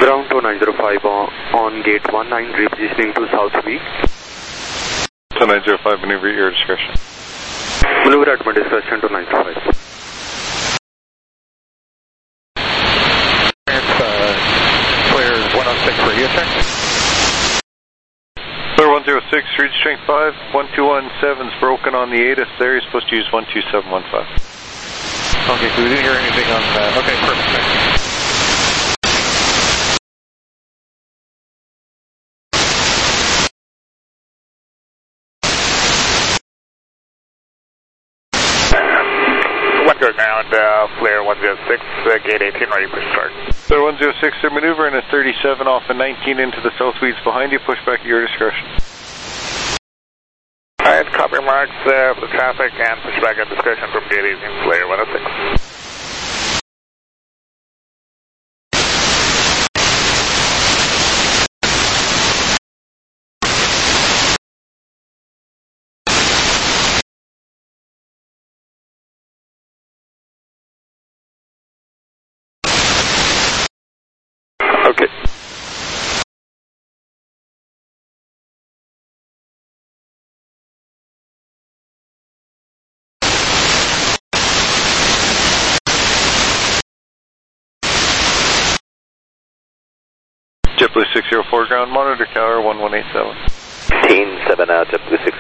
Ground two nine zero five on, on gate one nine, repositioning to South V. two nine zero five, maneuver at your discretion. Maneuver at my discretion to nine zero five. Clear one oh six radio check. Clear one oh six, read strength five, one two one seven's broken on the A T I S there, you're supposed to use one two seven one five. Okay, so we didn't hear anything on that. Okay, perfect, thank you. One go ground, uh, flare one oh six, uh, gate eighteen, ready for start. Clear one oh six, they're maneuvering at thirty-seven off and nineteen into the south weeds behind you, push back at your discretion. Alright, copy marks uh, for the traffic and push back at discretion from gate eighteen, flare one oh six. Okay. JetBlue six zero four ground, monitor tower one one eight seven. fifteen seven out, JetBlue six